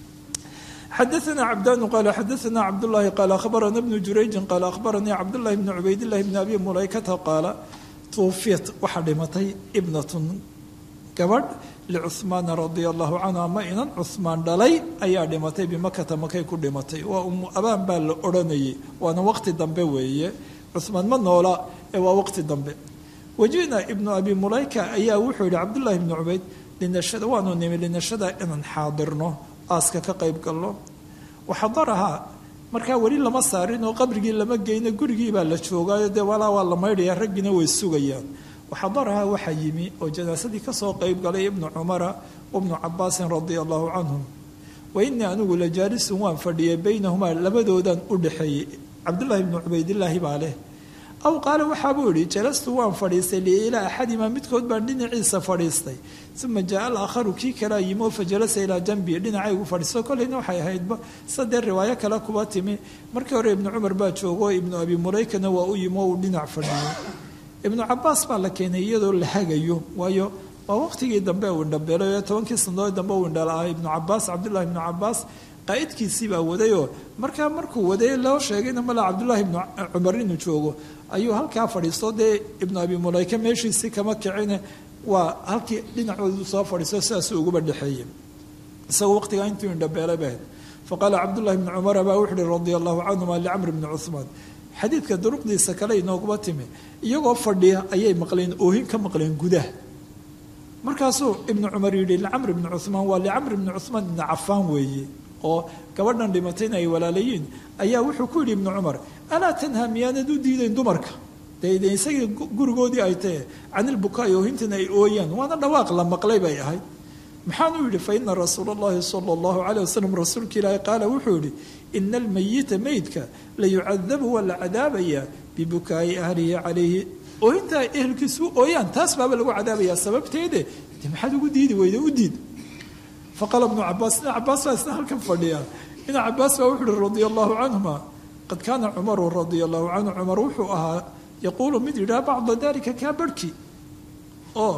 xadaثna cbdاn qal xadaثna cabdالlahi qaal akhbarana bnu jurayji qaal akhbaranii cabdالlahi bn cubaydillahi bn abi mulaykata qaala tuufiyat waxaa dhimatay ibnatun gabadh licuhmaana radia allahu canhu ama inan cuhmaan dhalay ayaa dhimatay bimakata makay ku dhimatay waa umu abaan baa la odhanayay waana waqti dambe weeye cuhmaan ma noola ee waa waqti dambe wajina ibnu abi mulayka ayaa wuxuu yihi cabdullahi bni cubayd linashada waanu nimi linashada inaan xaadirno aaska ka qayb galno waxadarahaa markaa weli lama saarin oo qabrigii lama geyno gurigii baa la joogaayo dee walaa waa la maydhaya raggiina way sugayaan waxadarahaa waxaa yimi oo janaasadii kasoo qayb galay ibnu cumara wabnu cabaasin radia allahu canhum wa inii anigu la jaalisun waan fadhiyay baynahumaa labadoodan u dhexeeyey cabdullaahi bnu cubaydillaahi baa leh aw qaala waxaabuu yihi jalastu waan fadhiistay liilaa axadimaa midkood baan dhinaciisa fadhiistay uma jaa alaakharu kii kalaa yimo fajalasa ilaa janbii dhinacaygu fadhiisto kolleyna waxay ahaydba sadee riwaayo kale kuba timi markii hore ibnu cumar baa joogo ibnu abi mulaykana waa u yimo uu dhinac fadhiyey ibnu cabaas baa la keenay iyadoo la hagayo waayo waa waqtigii dambe uu indhabeelay 10kii sanadood dambe uu indhala ibnu cabaas cabdullahi ibnu cabaas qaa'idkiisii baa wadayoo markuu waday loo sheegayna mala cabdullaahi ibnu cumar inuu joogo ayuu halkaa fadhiisto dee ibnu abi mulayka meeshiisii kama kicine waa halkii dhinacoodu soo fadhiisto sidaasuu uguba dhexeeyey isagoo waqtigaa intuu indhabeelay bahayd faqaala cabdullahi ibnu cumara baa wuxu uhi radia allahu canhuma licamr bni cuhmaan xadiidka duruqdiisa kale inooguba timi iyagoo fadhiya ayay maqleen oohin ka maqleen gudaha markaasuu ibnu cumar yidhi licamr bni cuhmaan waa licamr bni cuhmaan ibni cafaan weeye oo gabadhan dhimatayna ay walaalayiin ayaa wuxuu ku yidhi ibnu cumar alaa tanhaa miyaanad u diidayn dumarka dee isagii gurigoodii ay tahe canilbukaai oohintan ay ooyaan waana dhawaaq la maqlay bay ahayd maxaanuu yidhi fa ina rasuula allahi sala allahu calayh wasalam rasuulka ilaahi qaala wuxuu yidhi ina almayita meydka la yucadabu waa la cadaabayaa bibukaa'i ahlihi calayhi oohintaa ehelkiisu ooyaan taas baaba lagu cadaabayaa sababteede de maxaad ugu diidi weyda u diid faqaala ibnu cabaas ina cabaas baa isna halkan fadhiya ina cabaas baa wuxu uhi radia allahu canhuma qad kaana cumaru radia allahu canhu cumar wuxuu ahaa yaquulu mid yidhaha bacda dalika kaa barhki oo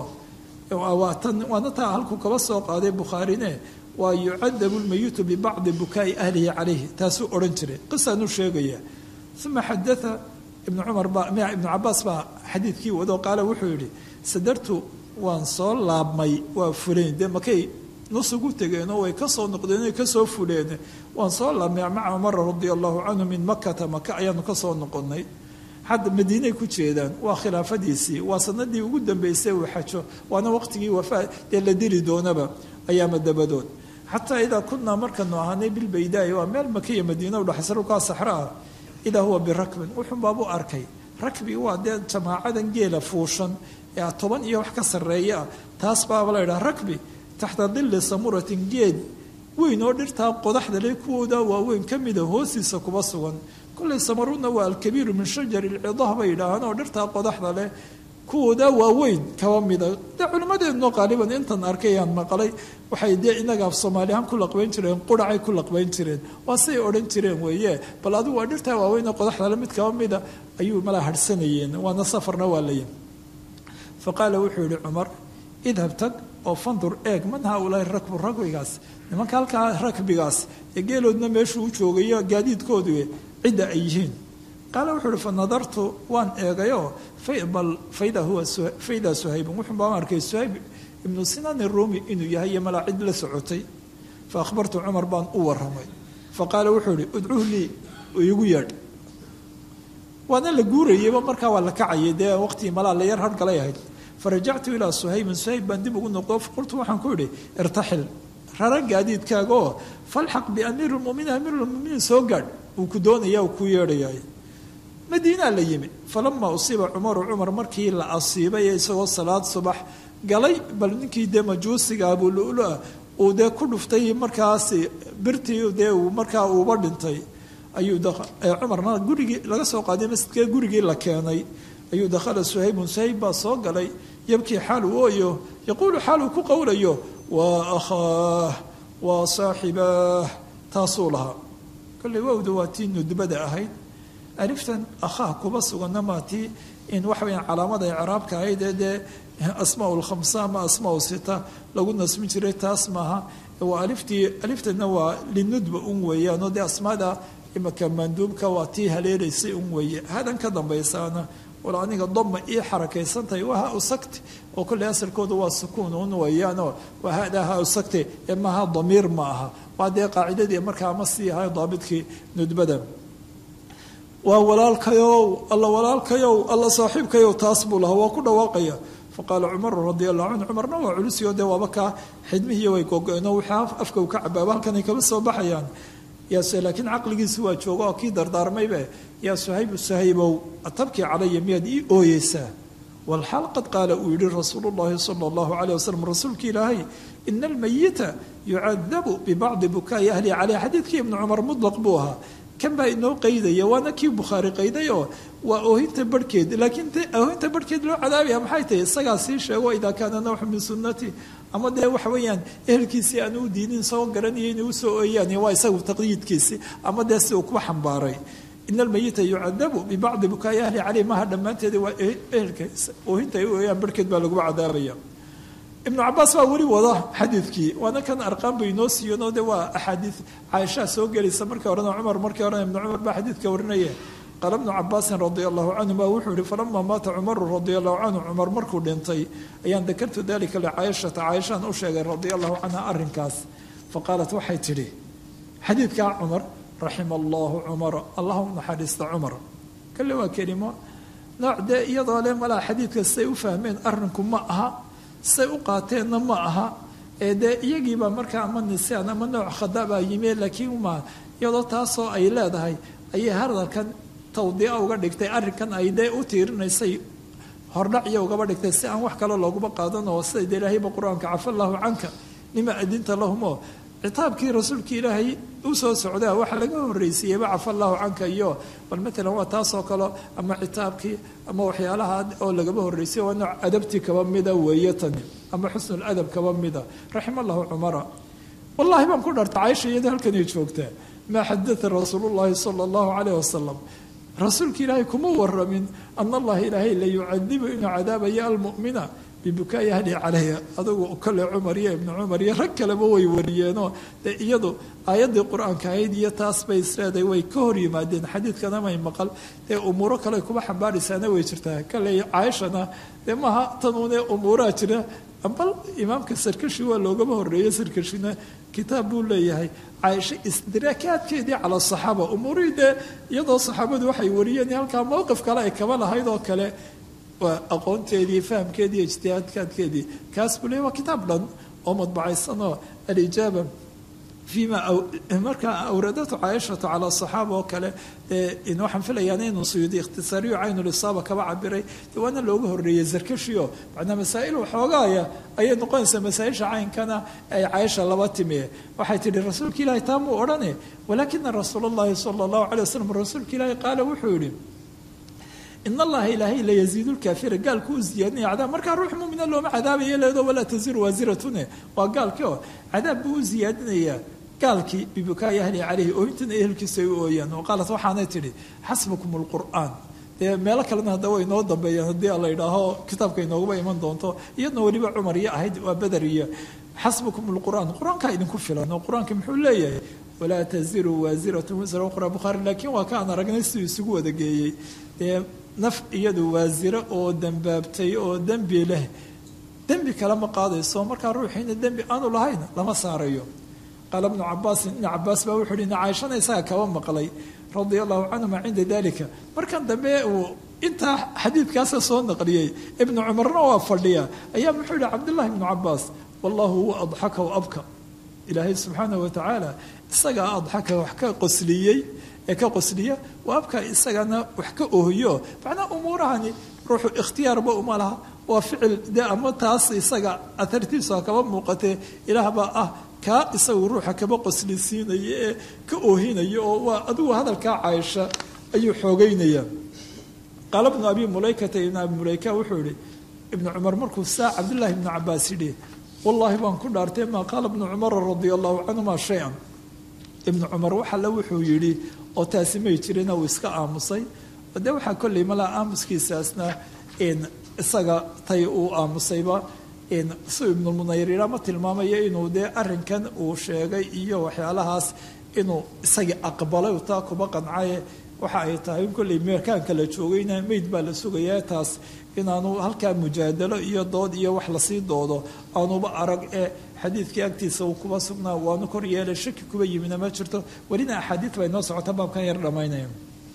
waana taa halkuu kaba soo qaaday bukhaarine waa yucadabu lmayitu bibacdi bukaa'i ahlihi calayhi taasuu odhan jiray qisaanuu sheegaya uma xadaa ibnu cumar ibnu cabaas baa xadiidkii wado qaala wuxuu yidhi sadartu waan soo laabmay waa fuleen dee makay nusugu tegeenoo way ka soo noqdeen ay ka soo fuleen waan soo laabmay maca cumar radia allahu canhu min makata maka ayaanu ka soo noqonnay hadda madiinay ku jeedaan waa khilaafadiisii waa sanadii ugu dambeysay uu xajo waana waqtigii wafaa dee la dili doonaba ayaama dabadood xataa idaa kunaa markanu ahaanay bilbaydaai waa meel makiya madiina udhaxaysa dhulkaa saxra ah idaa huwa birakbin wuxun baabuu arkay rakbi waa dee jamaacadan geela fuushan ee 10 iyo wax ka sarreeya ah taas baaba la yidhaha rakbi taxta dilli samuratin geed weyn oo dhirtaa qodaxda le kuwooda waaweyn ka mida hoostiisa kuba sugan kollay samaruna waa alkabiiru min shajari lcidah bay yidhaahaan oo dhirtaa qodaxda leh kuwooda waaweyn kaba mida dee culimmadeednoo qaaliban intan arkayaan maqalay waxay dee inaga af soomaaliyahaan ku laqbayn jireen quracay ku laqbayn jireen waa say odhan jireen weeye bal adigu waa dhirtaa waaweyn oo qodaxda le mid kaba mida ayuu mala harhsanayeen waana safarna waa layin faqaala wuxuu yihi cumar idhab tag oo fandur eeg man haaulaai rakbu rakbigaas nimanka halkaa rakbigaas ee geeloodna meeshuu u joogayo gaadiidkoodu cidda ay yihiin qaala wuxuu uhi fa nadartu waan eegayoo bal faydaa suhaybun wuxuu baan arkay suhayb ibnu sinaan irumi inuu yahay iyo malaa cid la socotay fa akhbartu cumar baan u waramay fa qaala wuxuu ihi udcuh lii iigu yeedh waana la guurayeyba markaa waa la kacayay dee waqtigii malaa la yar hargalay ahayd farajactu ilaa suhaybin suhayb baan dib ugu noqdo faqultu waxaan ku idhi irtaxil rara gaadiidkaaga oo falxaq biamiiri lmuminiin amiirulmuminiin soo gaadh uu ku doonaya uu ku yeedhayaay madiinaa la yimi falamaa usiiba cumaru cumar markii la asiibay ee isagoo salaad subax galay bal ninkii dee majuusiga abulula uu dee ku dhuftay markaasi birtii dee uu markaa uuba dhintay ayuu cumarna gurigii laga soo qaaday masjidkee gurigii la keenay ayuu dakhala suhaybun suhayb baa soo galay yabkii xaal uu ooyo yaquulu xaal uu ku qowlayo waa akhaah waa saaxibaah taasuu lahaa kolley wawda waa tii nudbada ahayd aliftan akhaah kuba suganna maa tii in waxa weyaan calaamada icraabka ahayd ee dee asmaa lkhamsa ama asmaa sita lagu nasbin jiray taas maaha waa aliftana waa linudba un weeyaanoo dee asmaada imaka manduubka waa tii haleelaysay un weeye hadan ka dambaysaana wal aniga dama ii xarakaysantahay waa ha usagti oo kolley asalkooda waa sukuun un weeyaanoo waa hadaa ha usagti ee maaha damiir ma aha waa dee qaacidadii markaa ama sii ahay daabidkii nudbada waa walaalkayow alla saaxiibkayow taas buu lahaa waa ku dhawaaqaya faqaala cumaru radi allahu canhu cumarna waa culusiyo dee waaba kaa xidmihii way gogo-eno wixii afka u ka cabaaba halkanay kaba soo baxayaan laakiin caqligiisi waa jooga oo kii dardaarmaybe yaa suhaybow atabkii calaya miyaad ii ooyeysaa walxaal qad qaala uu yihi rasuulu llahi sala allahu calayh wasalam rasuulki ilaahay ina almayita yucadabu bibacdi bukaa'i ahlihi caleyh xadiidkii ibnu cumar mudlaq buu ahaa kan baa inoo qaydaya waana kii bukhaari qayday oo waa oohinta barhkeed laakiin oohinta barhkeed loo cadaabaya maxay tahay isagaa sii sheego idaa kaana nawxu min sunnati ama dee waxa weeyaan ehelkiisii aan u diinin soo garanaya inay usoo ooyaan waa isagu taqyiidkiisii ama dee si uu kuba xambaaray ina almayita yucadabu bibacdi bukaa'i ahli caleyh maha dhammaanteeda waa ehelka oohinta ay u ooyaan barhkeed baa laguba cadaabaya ibnu cabaas baa weli wada xadiidkii waana kan arqaan bay inoo siiyanoo de waa axaadiid caaishaa soo gelaysa markii horena cumar markii horena ibnu cumar baa xadiidka warinaya qaala ibnu cabaasin radia allahu canhuma wuxuu yihi falamaa maata cumaru radia allahu canhu cumar markuu dhintay ayaan dakartu dalika licaaishata caaishaan u sheegay radia allahu canha arrinkaas faqaalat waxay tidhi xadiidkaa cumar raxima allahu cumara allah u naxariista cumar kale waa kelimo nooc dee iyadoo le malaa xadiidka say u fahmeen arrinku ma aha say u qaateenna ma aha ee dee iyagiiba markaa ama nisaan ama nooc khadabaa yime laakiin ma iyadoo taasoo ay leedahay ayay hadalkan tawdiica uga dhigtay arrinkan ay dee u tiirinaysay hordhacyo ugaba dhigtay si aan wax kale looguma qaadan oo sida de ilaahayba qur-aanka cafa allahu canka lima adinta lahumo citaabkii rasuulkii ilaahay u soo socdaa waxa laga horreysiiyeyba cafa allahu canka iyo bal matalan waa taasoo kale ama citaabkii ama waxyaalaha oo lagaba horreysay waa nooc adabtii kaba mida weeye tani ama xusnul adab kaba mida raxima allahu cumara wallahi baan ku dharta caaisha iyada halkanay joogtaa maa xadaa rasuulu llahi sala allahu calayh wasalam rasuulka ilaahay kuma waramin ana allaha ilaahay la yucadibu inuu cadaabaya almu'mina bibukaa'i ahlihi calayha adugu kale cumar iyo ibnu cumar iyo rag kaleba way wariyeenoo dee iyadu aayaddii qur-aanka ahayd iyo taas bay isleedahay way ka hor yimaadeen xadiidkana may maqal dee umuuro kale kuba xambaaraysaana way jirtaa kale caaishana dee maaha tanuune umuuraha jira bal imaamka sarkashi waa loogama horeeyo sarkashina kitaab buu leeyahay caaisha istidraakaadkeedii cala saxaaba umuurihii dee iyadoo saxaabadu waxay wariyeen halkaa mowqif kale ay kaba lahayd oo kale waa aqoonteedii fahamkeedii ijtihaadkaadkeedii kaas buu leeyahy waa kitaab dhan oo madbacaysanoo alijaaba فيما marka awradatu caaishatu calaa saxaaba oo kale waxaan filayaa inuu suyuudi ikhtisaariyo caynulisaaba kaba cabiray waana looga horeeyey zarkashiyo macnaa masaa'il waxoogaaya ayay noqonaysaa masaa-isha caynkana ay caaisha laba timiye waxay tihi rasuulka ilaahi taa muu odhane walaakina rasuul اllahi sala اllahu alay wasalam rasuulka ilaahi qaala wuxuu yihi in allaha ilaahay la yaziidu lkaafira gaalku u ziyaadinaya cadaab markaa ruux mumina looma cadaabayo leedo walaa taziru waasiratune waa gaalkii oo cadaab buu u ziyaadinayaa gaalkii bibukaai ahli calayhi ooyintana ehelkiisa ay u ooyaan oo qaalat waxaanay tidhi xasbakum lqur'aan dee meelo kalena hadda way inoo dambeeyaan haddii la idhaaho kitaabka inooguba iman doonto iyadna weliba cumar iyo ahayd waa badar iyo xasbakum lqur'aan qur-aankaa idinku filan oo qur-aanka muxuu leeyahay walaa taziru waasiratu wisra ukhra bukhaari laakiin waa kaan aragnay siduu isugu wada geeyey dee naf iyadu waasiro oo dembaabtay oo dembi leh dembi kale ma qaadayso markaa ruuxiina dembi aanu lahayn lama saarayo qaala ibnu cabaasin ibnu cabaas baa wuxuu hi caaishana isaga kaba maqlay radia allahu canhuma cinda dalika markan dambe uu intaa xadiidkaasa soo naqliyey ibnu cumarna waa fadhiya ayaa muxuu yihi cabdullahi ibnu cabaas wallahu huwa adxaka wa abka ilaahay subxaanahu watacaala isagaa adxaka wax ka qosliyey ee ka qosliya wa abka isagana wax ka oohiyo macnaa umuurahani ruuxu ikhtiyaarba uma laha waa ficil dee ama taas isaga ahartiisa kaba muuqatee ilaah baa ah kaa isagu ruuxa kaba qoslisiinaya ee ka oohinaya oo waa adigu hadalkaa caaisha ayuu xoogeynaya qaala bnu abi mulaykata ibnu abi mulayka wuxuu yihi ibnu cumar markuu saa cabdullaahi ibnu cabaas yidhi wallaahi baan ku dhaartay maa qaala ibnu cumara radia allahu canhuma shay-an ibnu cumar wax alle wuxuu yidhi oo taasi may jirina uu iska aamusay de waxaa kolley malaa aamuskiisaasna isaga tay uu aamusayba si ibnulmunayriira ma tilmaamayo inuu dee arrinkan uu sheegay iyo waxyaalahaas inuu isagii aqbalay taa kuba qancaye waxa ay tahay in kolley meerkaanka la joogayna meyd baa la sugayaa taas inaanu halkaa mujaadalo iyo dood iyo wax lasii doodo aanuba arag ee xadiidkii agtiisa uu kuba sugnaa waanu kor yeelay shaki kuba yimina ma jirto welina axaadiid bay noo socota baabkan yar dhammaynaya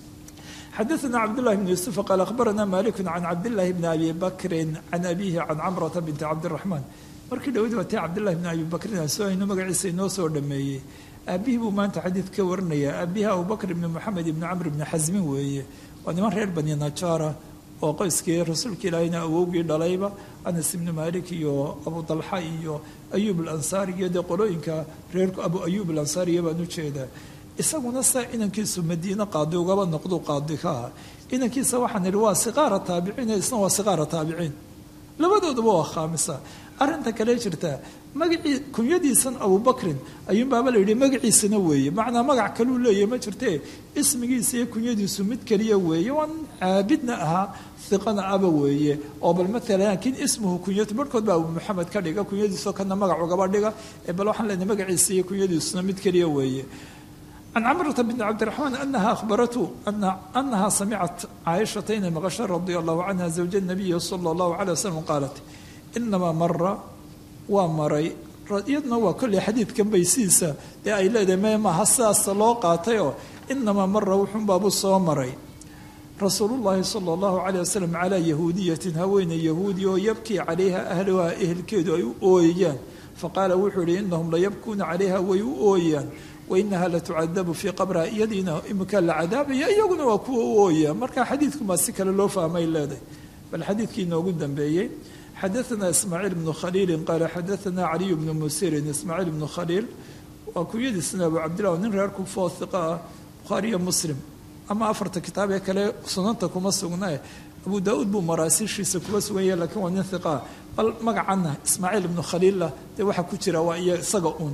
xadaثna cabdالlahi بn yuسuف qaal akhbarana malik can cabdالlahi bni abi bakri can abihi can camrata binti cabdiلraxmaan markii dhawadi watay cabdالlahi bni abi bakrin aan soo hayno magaciisa inoo soo dhameeyey aabihii buu maanta xadiid ka warinaya aabihi abubakr ibni moxamed ibni camr ibni xasmin weeye waa niman reer bani najaara oo qoyskii rasuulka ilaahina awowgii dhalayba anas ibni malik iyo abu dalxa iyo ayub alansaari iyo dee qolooyinka reerku abu ayub alansaariya baan ujeedaa isaguna saa inankiisu madiine qaadi ugaba noqdu qaadi ka aha inankiisa waxaan idhi waa siqaara taabiciin isna waa siqaara taabiciin labadooduba waa khaamisa arrinta kale jirtaa magacii kunyadiisan abubakrin ayuunbaaba la yidhi magaciisana weeye macnaa magac kaluu leeyahy ma jirtee ismigiisa iyo kunyadiisu mid keliya weeye waan caabidna ahaa hiqana aba weeye oo bal maalan laakiin ismuhu kunyatu barhkood baa abu maxamed ka dhiga kunyadiisoo kana magac ugaba dhiga bal waxaan leenahay magaciisa iyo kunyadiisuna mid keliya weeye can camrata bni cabdiraxmaan anaha ahbaratu anaha samicat caaishata inay maqashay radia allahu canha zawja nabiyi sala allahu calay wasalam qaalat inamaa mara waa maray iyadna waa kolley xadiidkan baysiisa dee ay leedahay me maaha sidaasa loo qaatay oo inamaa mara wuxuunbaabu soo maray rasuulullahi sala allahu calay wasalam calaa yahuudiyatin haweeney yahuudi oo yabkii calayha ahluhaa ehelkeedu ay u ooyayaan faqaala wuxuu yihi inahum layabkuuna calayha way u ooyayaan wainaha latucadabu fii qabriha iyadiina imika la cadaabaya iyaguna waa kuwa u ooya marka xadiidkumaa si kale loo fahmay leedahay bal xadiidkii inoogu dambeeyey xadaثna ismaaciil bnu khaliili qaala xadaثna caliy bnu musirin ismaaciil bnu khaliil waa kunyadiisna abu cabdillah nin reer kufoo hiqa ah bukhaariyo muslim ama afarta kitaab ee kale sunanta kuma sugnae abu daa-uud buu maraasiishiisa kuma sugan yahay lakiin waa nin hiqaa bal magacana ismaaciil ibnu khaliilla dee waxaa ku jira waa iyo isaga un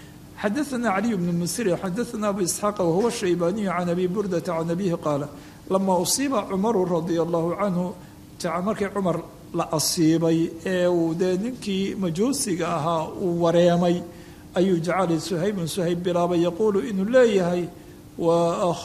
xadaثna caliy bnu musir xadaثna abu isxaaqa wahuwa shaybaniyu can abi burdata can abihi qaala lama usiiba cumaru radia allahu canhu markii cumar la asiibay ee uu dee ninkii majuusiga ahaa uu wareemay ayuu jacali suhaybun suhayb bilaabay yaquulu inuu leeyahay wa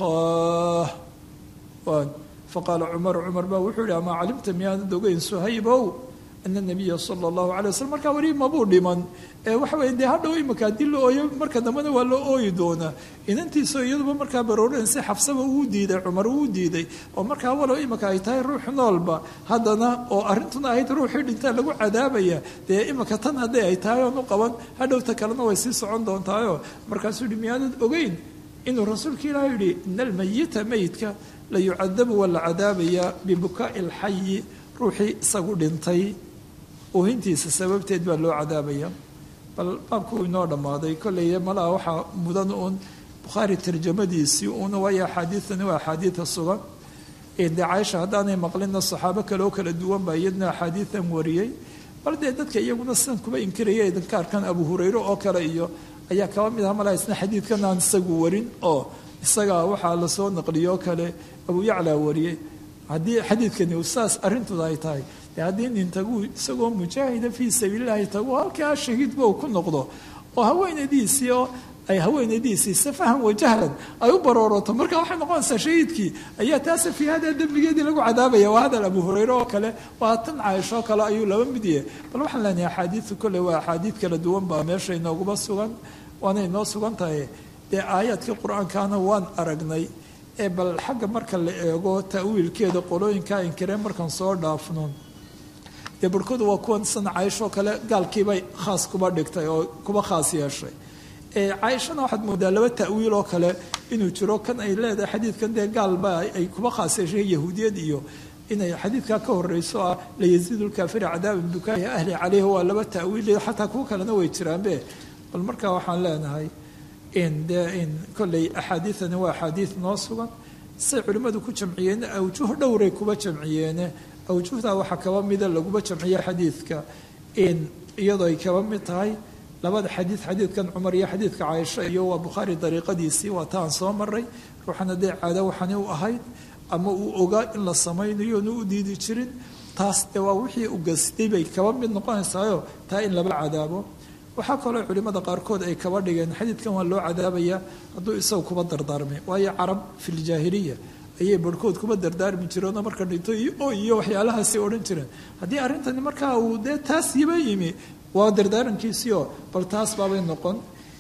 akhaah faqaala cumar baa wuxuu yihi amaa calimta miyaanad ogeyn suhaybow ana nabiya sala allahu alay wasalam markaa weli mabuu dhiman waxa weye dee hadhow imika haddii la ooyo marka dambena waa loo ooyi doonaa inantiisoo iyaduba markaa barooran si xafsaba uu diiday cumar uu diiday oo markaa walow imika ay tahay ruux noolba haddana oo arrintuna ahayd ruuxii dhintaa lagu cadaabaya dee imika tan hadday ay tahay oon u qaban hadhowta kalena way sii socon doontaayo markaasuu yihi miyaanad ogeyn inuu rasuulka ilaah yidhi ina almayita meydka la yucadabu waa la cadaabayaa bibukaa'i alxayi ruuxii isagu dhintay oohintiisa sababteed baa loo cadaabaya bal baabku inoo dhammaaday kolley malaha waxaa mudan uun bukhaari tarjamadiisii uuna waayo axaadiidani waa axaadiida sugan dee caaisha haddaanay maqlinna saxaabo kale oo kala duwan baa iyadna axaadiidan wariyey bal dee dadka iyaguna sidan kuba inkiraya idinka arkaan abu hurayre oo kale iyo ayaa kaba mid aha malaha isna xadiidkan aan isagu warin oo isaga waxaa lasoo naqliyoo kale abu yaclaa wariyey haddii xadiidkani saas arrintooda ay tahay dee haddii nin taguu isagoo mujaahida fii sabiilillahi tagu halkaa shahiidba uu ku noqdo oo haweenadiisii oo ay haweenadiisii safahan wajahlan ay u barooroto marka waxay noqonaysaa shahiidkii ayaa taasa fii hada dembigeedii lagu cadaabaya waa hadal abu hurayre oo kale waa tan caaisho oo kale ayuu laba mid yahay bal waxaan leenahay axaadiidtu kolley waa axaadiid kala duwan baa meesha inooguba sugan waana inoo sugan tahay dee aayaadkii qur-aankaana waan aragnay bal xagga marka la eego ta'wiilkeeda qolooyinkaa inkireen markaan soo dhaafno dee barhkoodu waa kuwan san caaisho kale gaalkiibay khaas kuba dhigtay oo kuba khaas yeeshay caaishana waxaad moodaa laba ta'wiil oo kale inuu jiro kan ay leedahay xadiidkan dee gaalba ay kuba khaas yeeshay yahuudiyad iyo inay xadiidkaa ka horeyso ah layaziidu lkaafiri cadaaban bukaahi ahli caleyhi waa laba ta'wiil xataa kuwa kalena way jiraanbe bal markaa waxaan leenahay in kolley axaadiidani waa axaadiid noo sugan say culimmadu ku jamciyeen awjuh dhowray kuba jamciyeene awjuhdaa waxaa kaba mida laguba jamciye xadiidka iyadoo ay kaba mid tahay labada xadiid xadiidkan cumar iyo xadiidka caaisha iyo waa bukhaari dariiqadiisii waa taan soo maray ruuxana dee caado waxani u ahayd ama uu ogaa in la samaynayo oonu u diidi jirin taas dee waa wixii u gastay bay kaba mid noqonaysaayo taa in laba cadaabo waxaa kaloo culimmada qaarkood ay kaba dhigeen xadiidkan waa loo cadaabayaa hadduu isagu kuba dardaarmay waayo carab filjaahiliya ayay barhkood kuba dardaarmi jireenoo marka dhinto iyo waxyaalahaasay odhan jireen haddii arrintani markaa uu dee taas yiba yimi waa dardaarankiisiio bal taas baabay noqon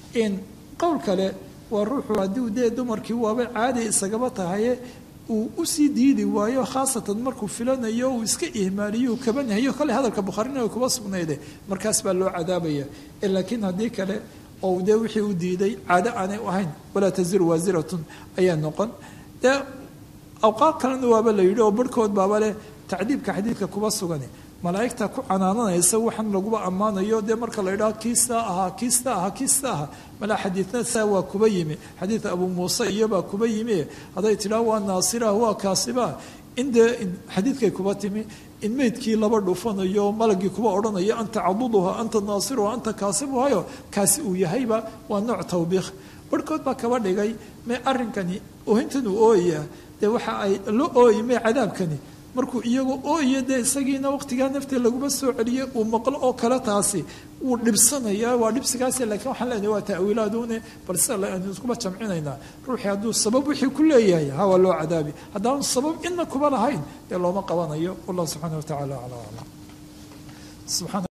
qowl kale waa ruuxu haddii dee dumarkii waaba caadi isagaba tahaye uu usii diidi waayo khaasatan markuu filanayo uu iska ihmaaliyo kabanahayo kale hadalka bukhaarina kuba sugnayde markaas baa loo cadaabaya laakiin haddii kale oo dee wixii u diiday caado aanay ahayn walaa taziru waasiratun ayaa noqon dee awqaad kalena waaba la yidhi oo barhkood baaba leh tacdiibka xadiidka kuba sugan malaa'igta ku canaananaysa waxaan laguba ammaanayo dee marka la yidhaho kiistaa ahaa kiistaa ahaa kiistaa ahaa malaa xadiidna saa waa kuba yimi xadiid abu muuse iyobaa kuba yimi hadday tidhaah waa naasirah waa kaasibah in dee xadiidkay kuba timi in meydkii laba dhufanayo malagii kuba odhanayo anta caduduha anta naasiruha anta kaasibuhayo kaasi uu yahayba waa nooc tawbiikh barhkood baa kaba dhigay me arrinkani oohintan uu ooyaya dee waxa ay la ooyi me cadaabkani markuu iyagoo ooyo dee isagiina waqtigaa nafta laguma soo celiyey uu maqlo oo kale taasi wuu dhibsanayaa waa dhibsigaasi lakiin waxaan leenahay waa ta'wiilaadune bal sida aynu iskuba jamcinaynaa ruuxii hadduu sabab wixii ku leeyahay waa loo cadaabi haddaanu sabab ina kuba lahayn dee looma qabanayo wallah subxaana wa tacaala calaa aclam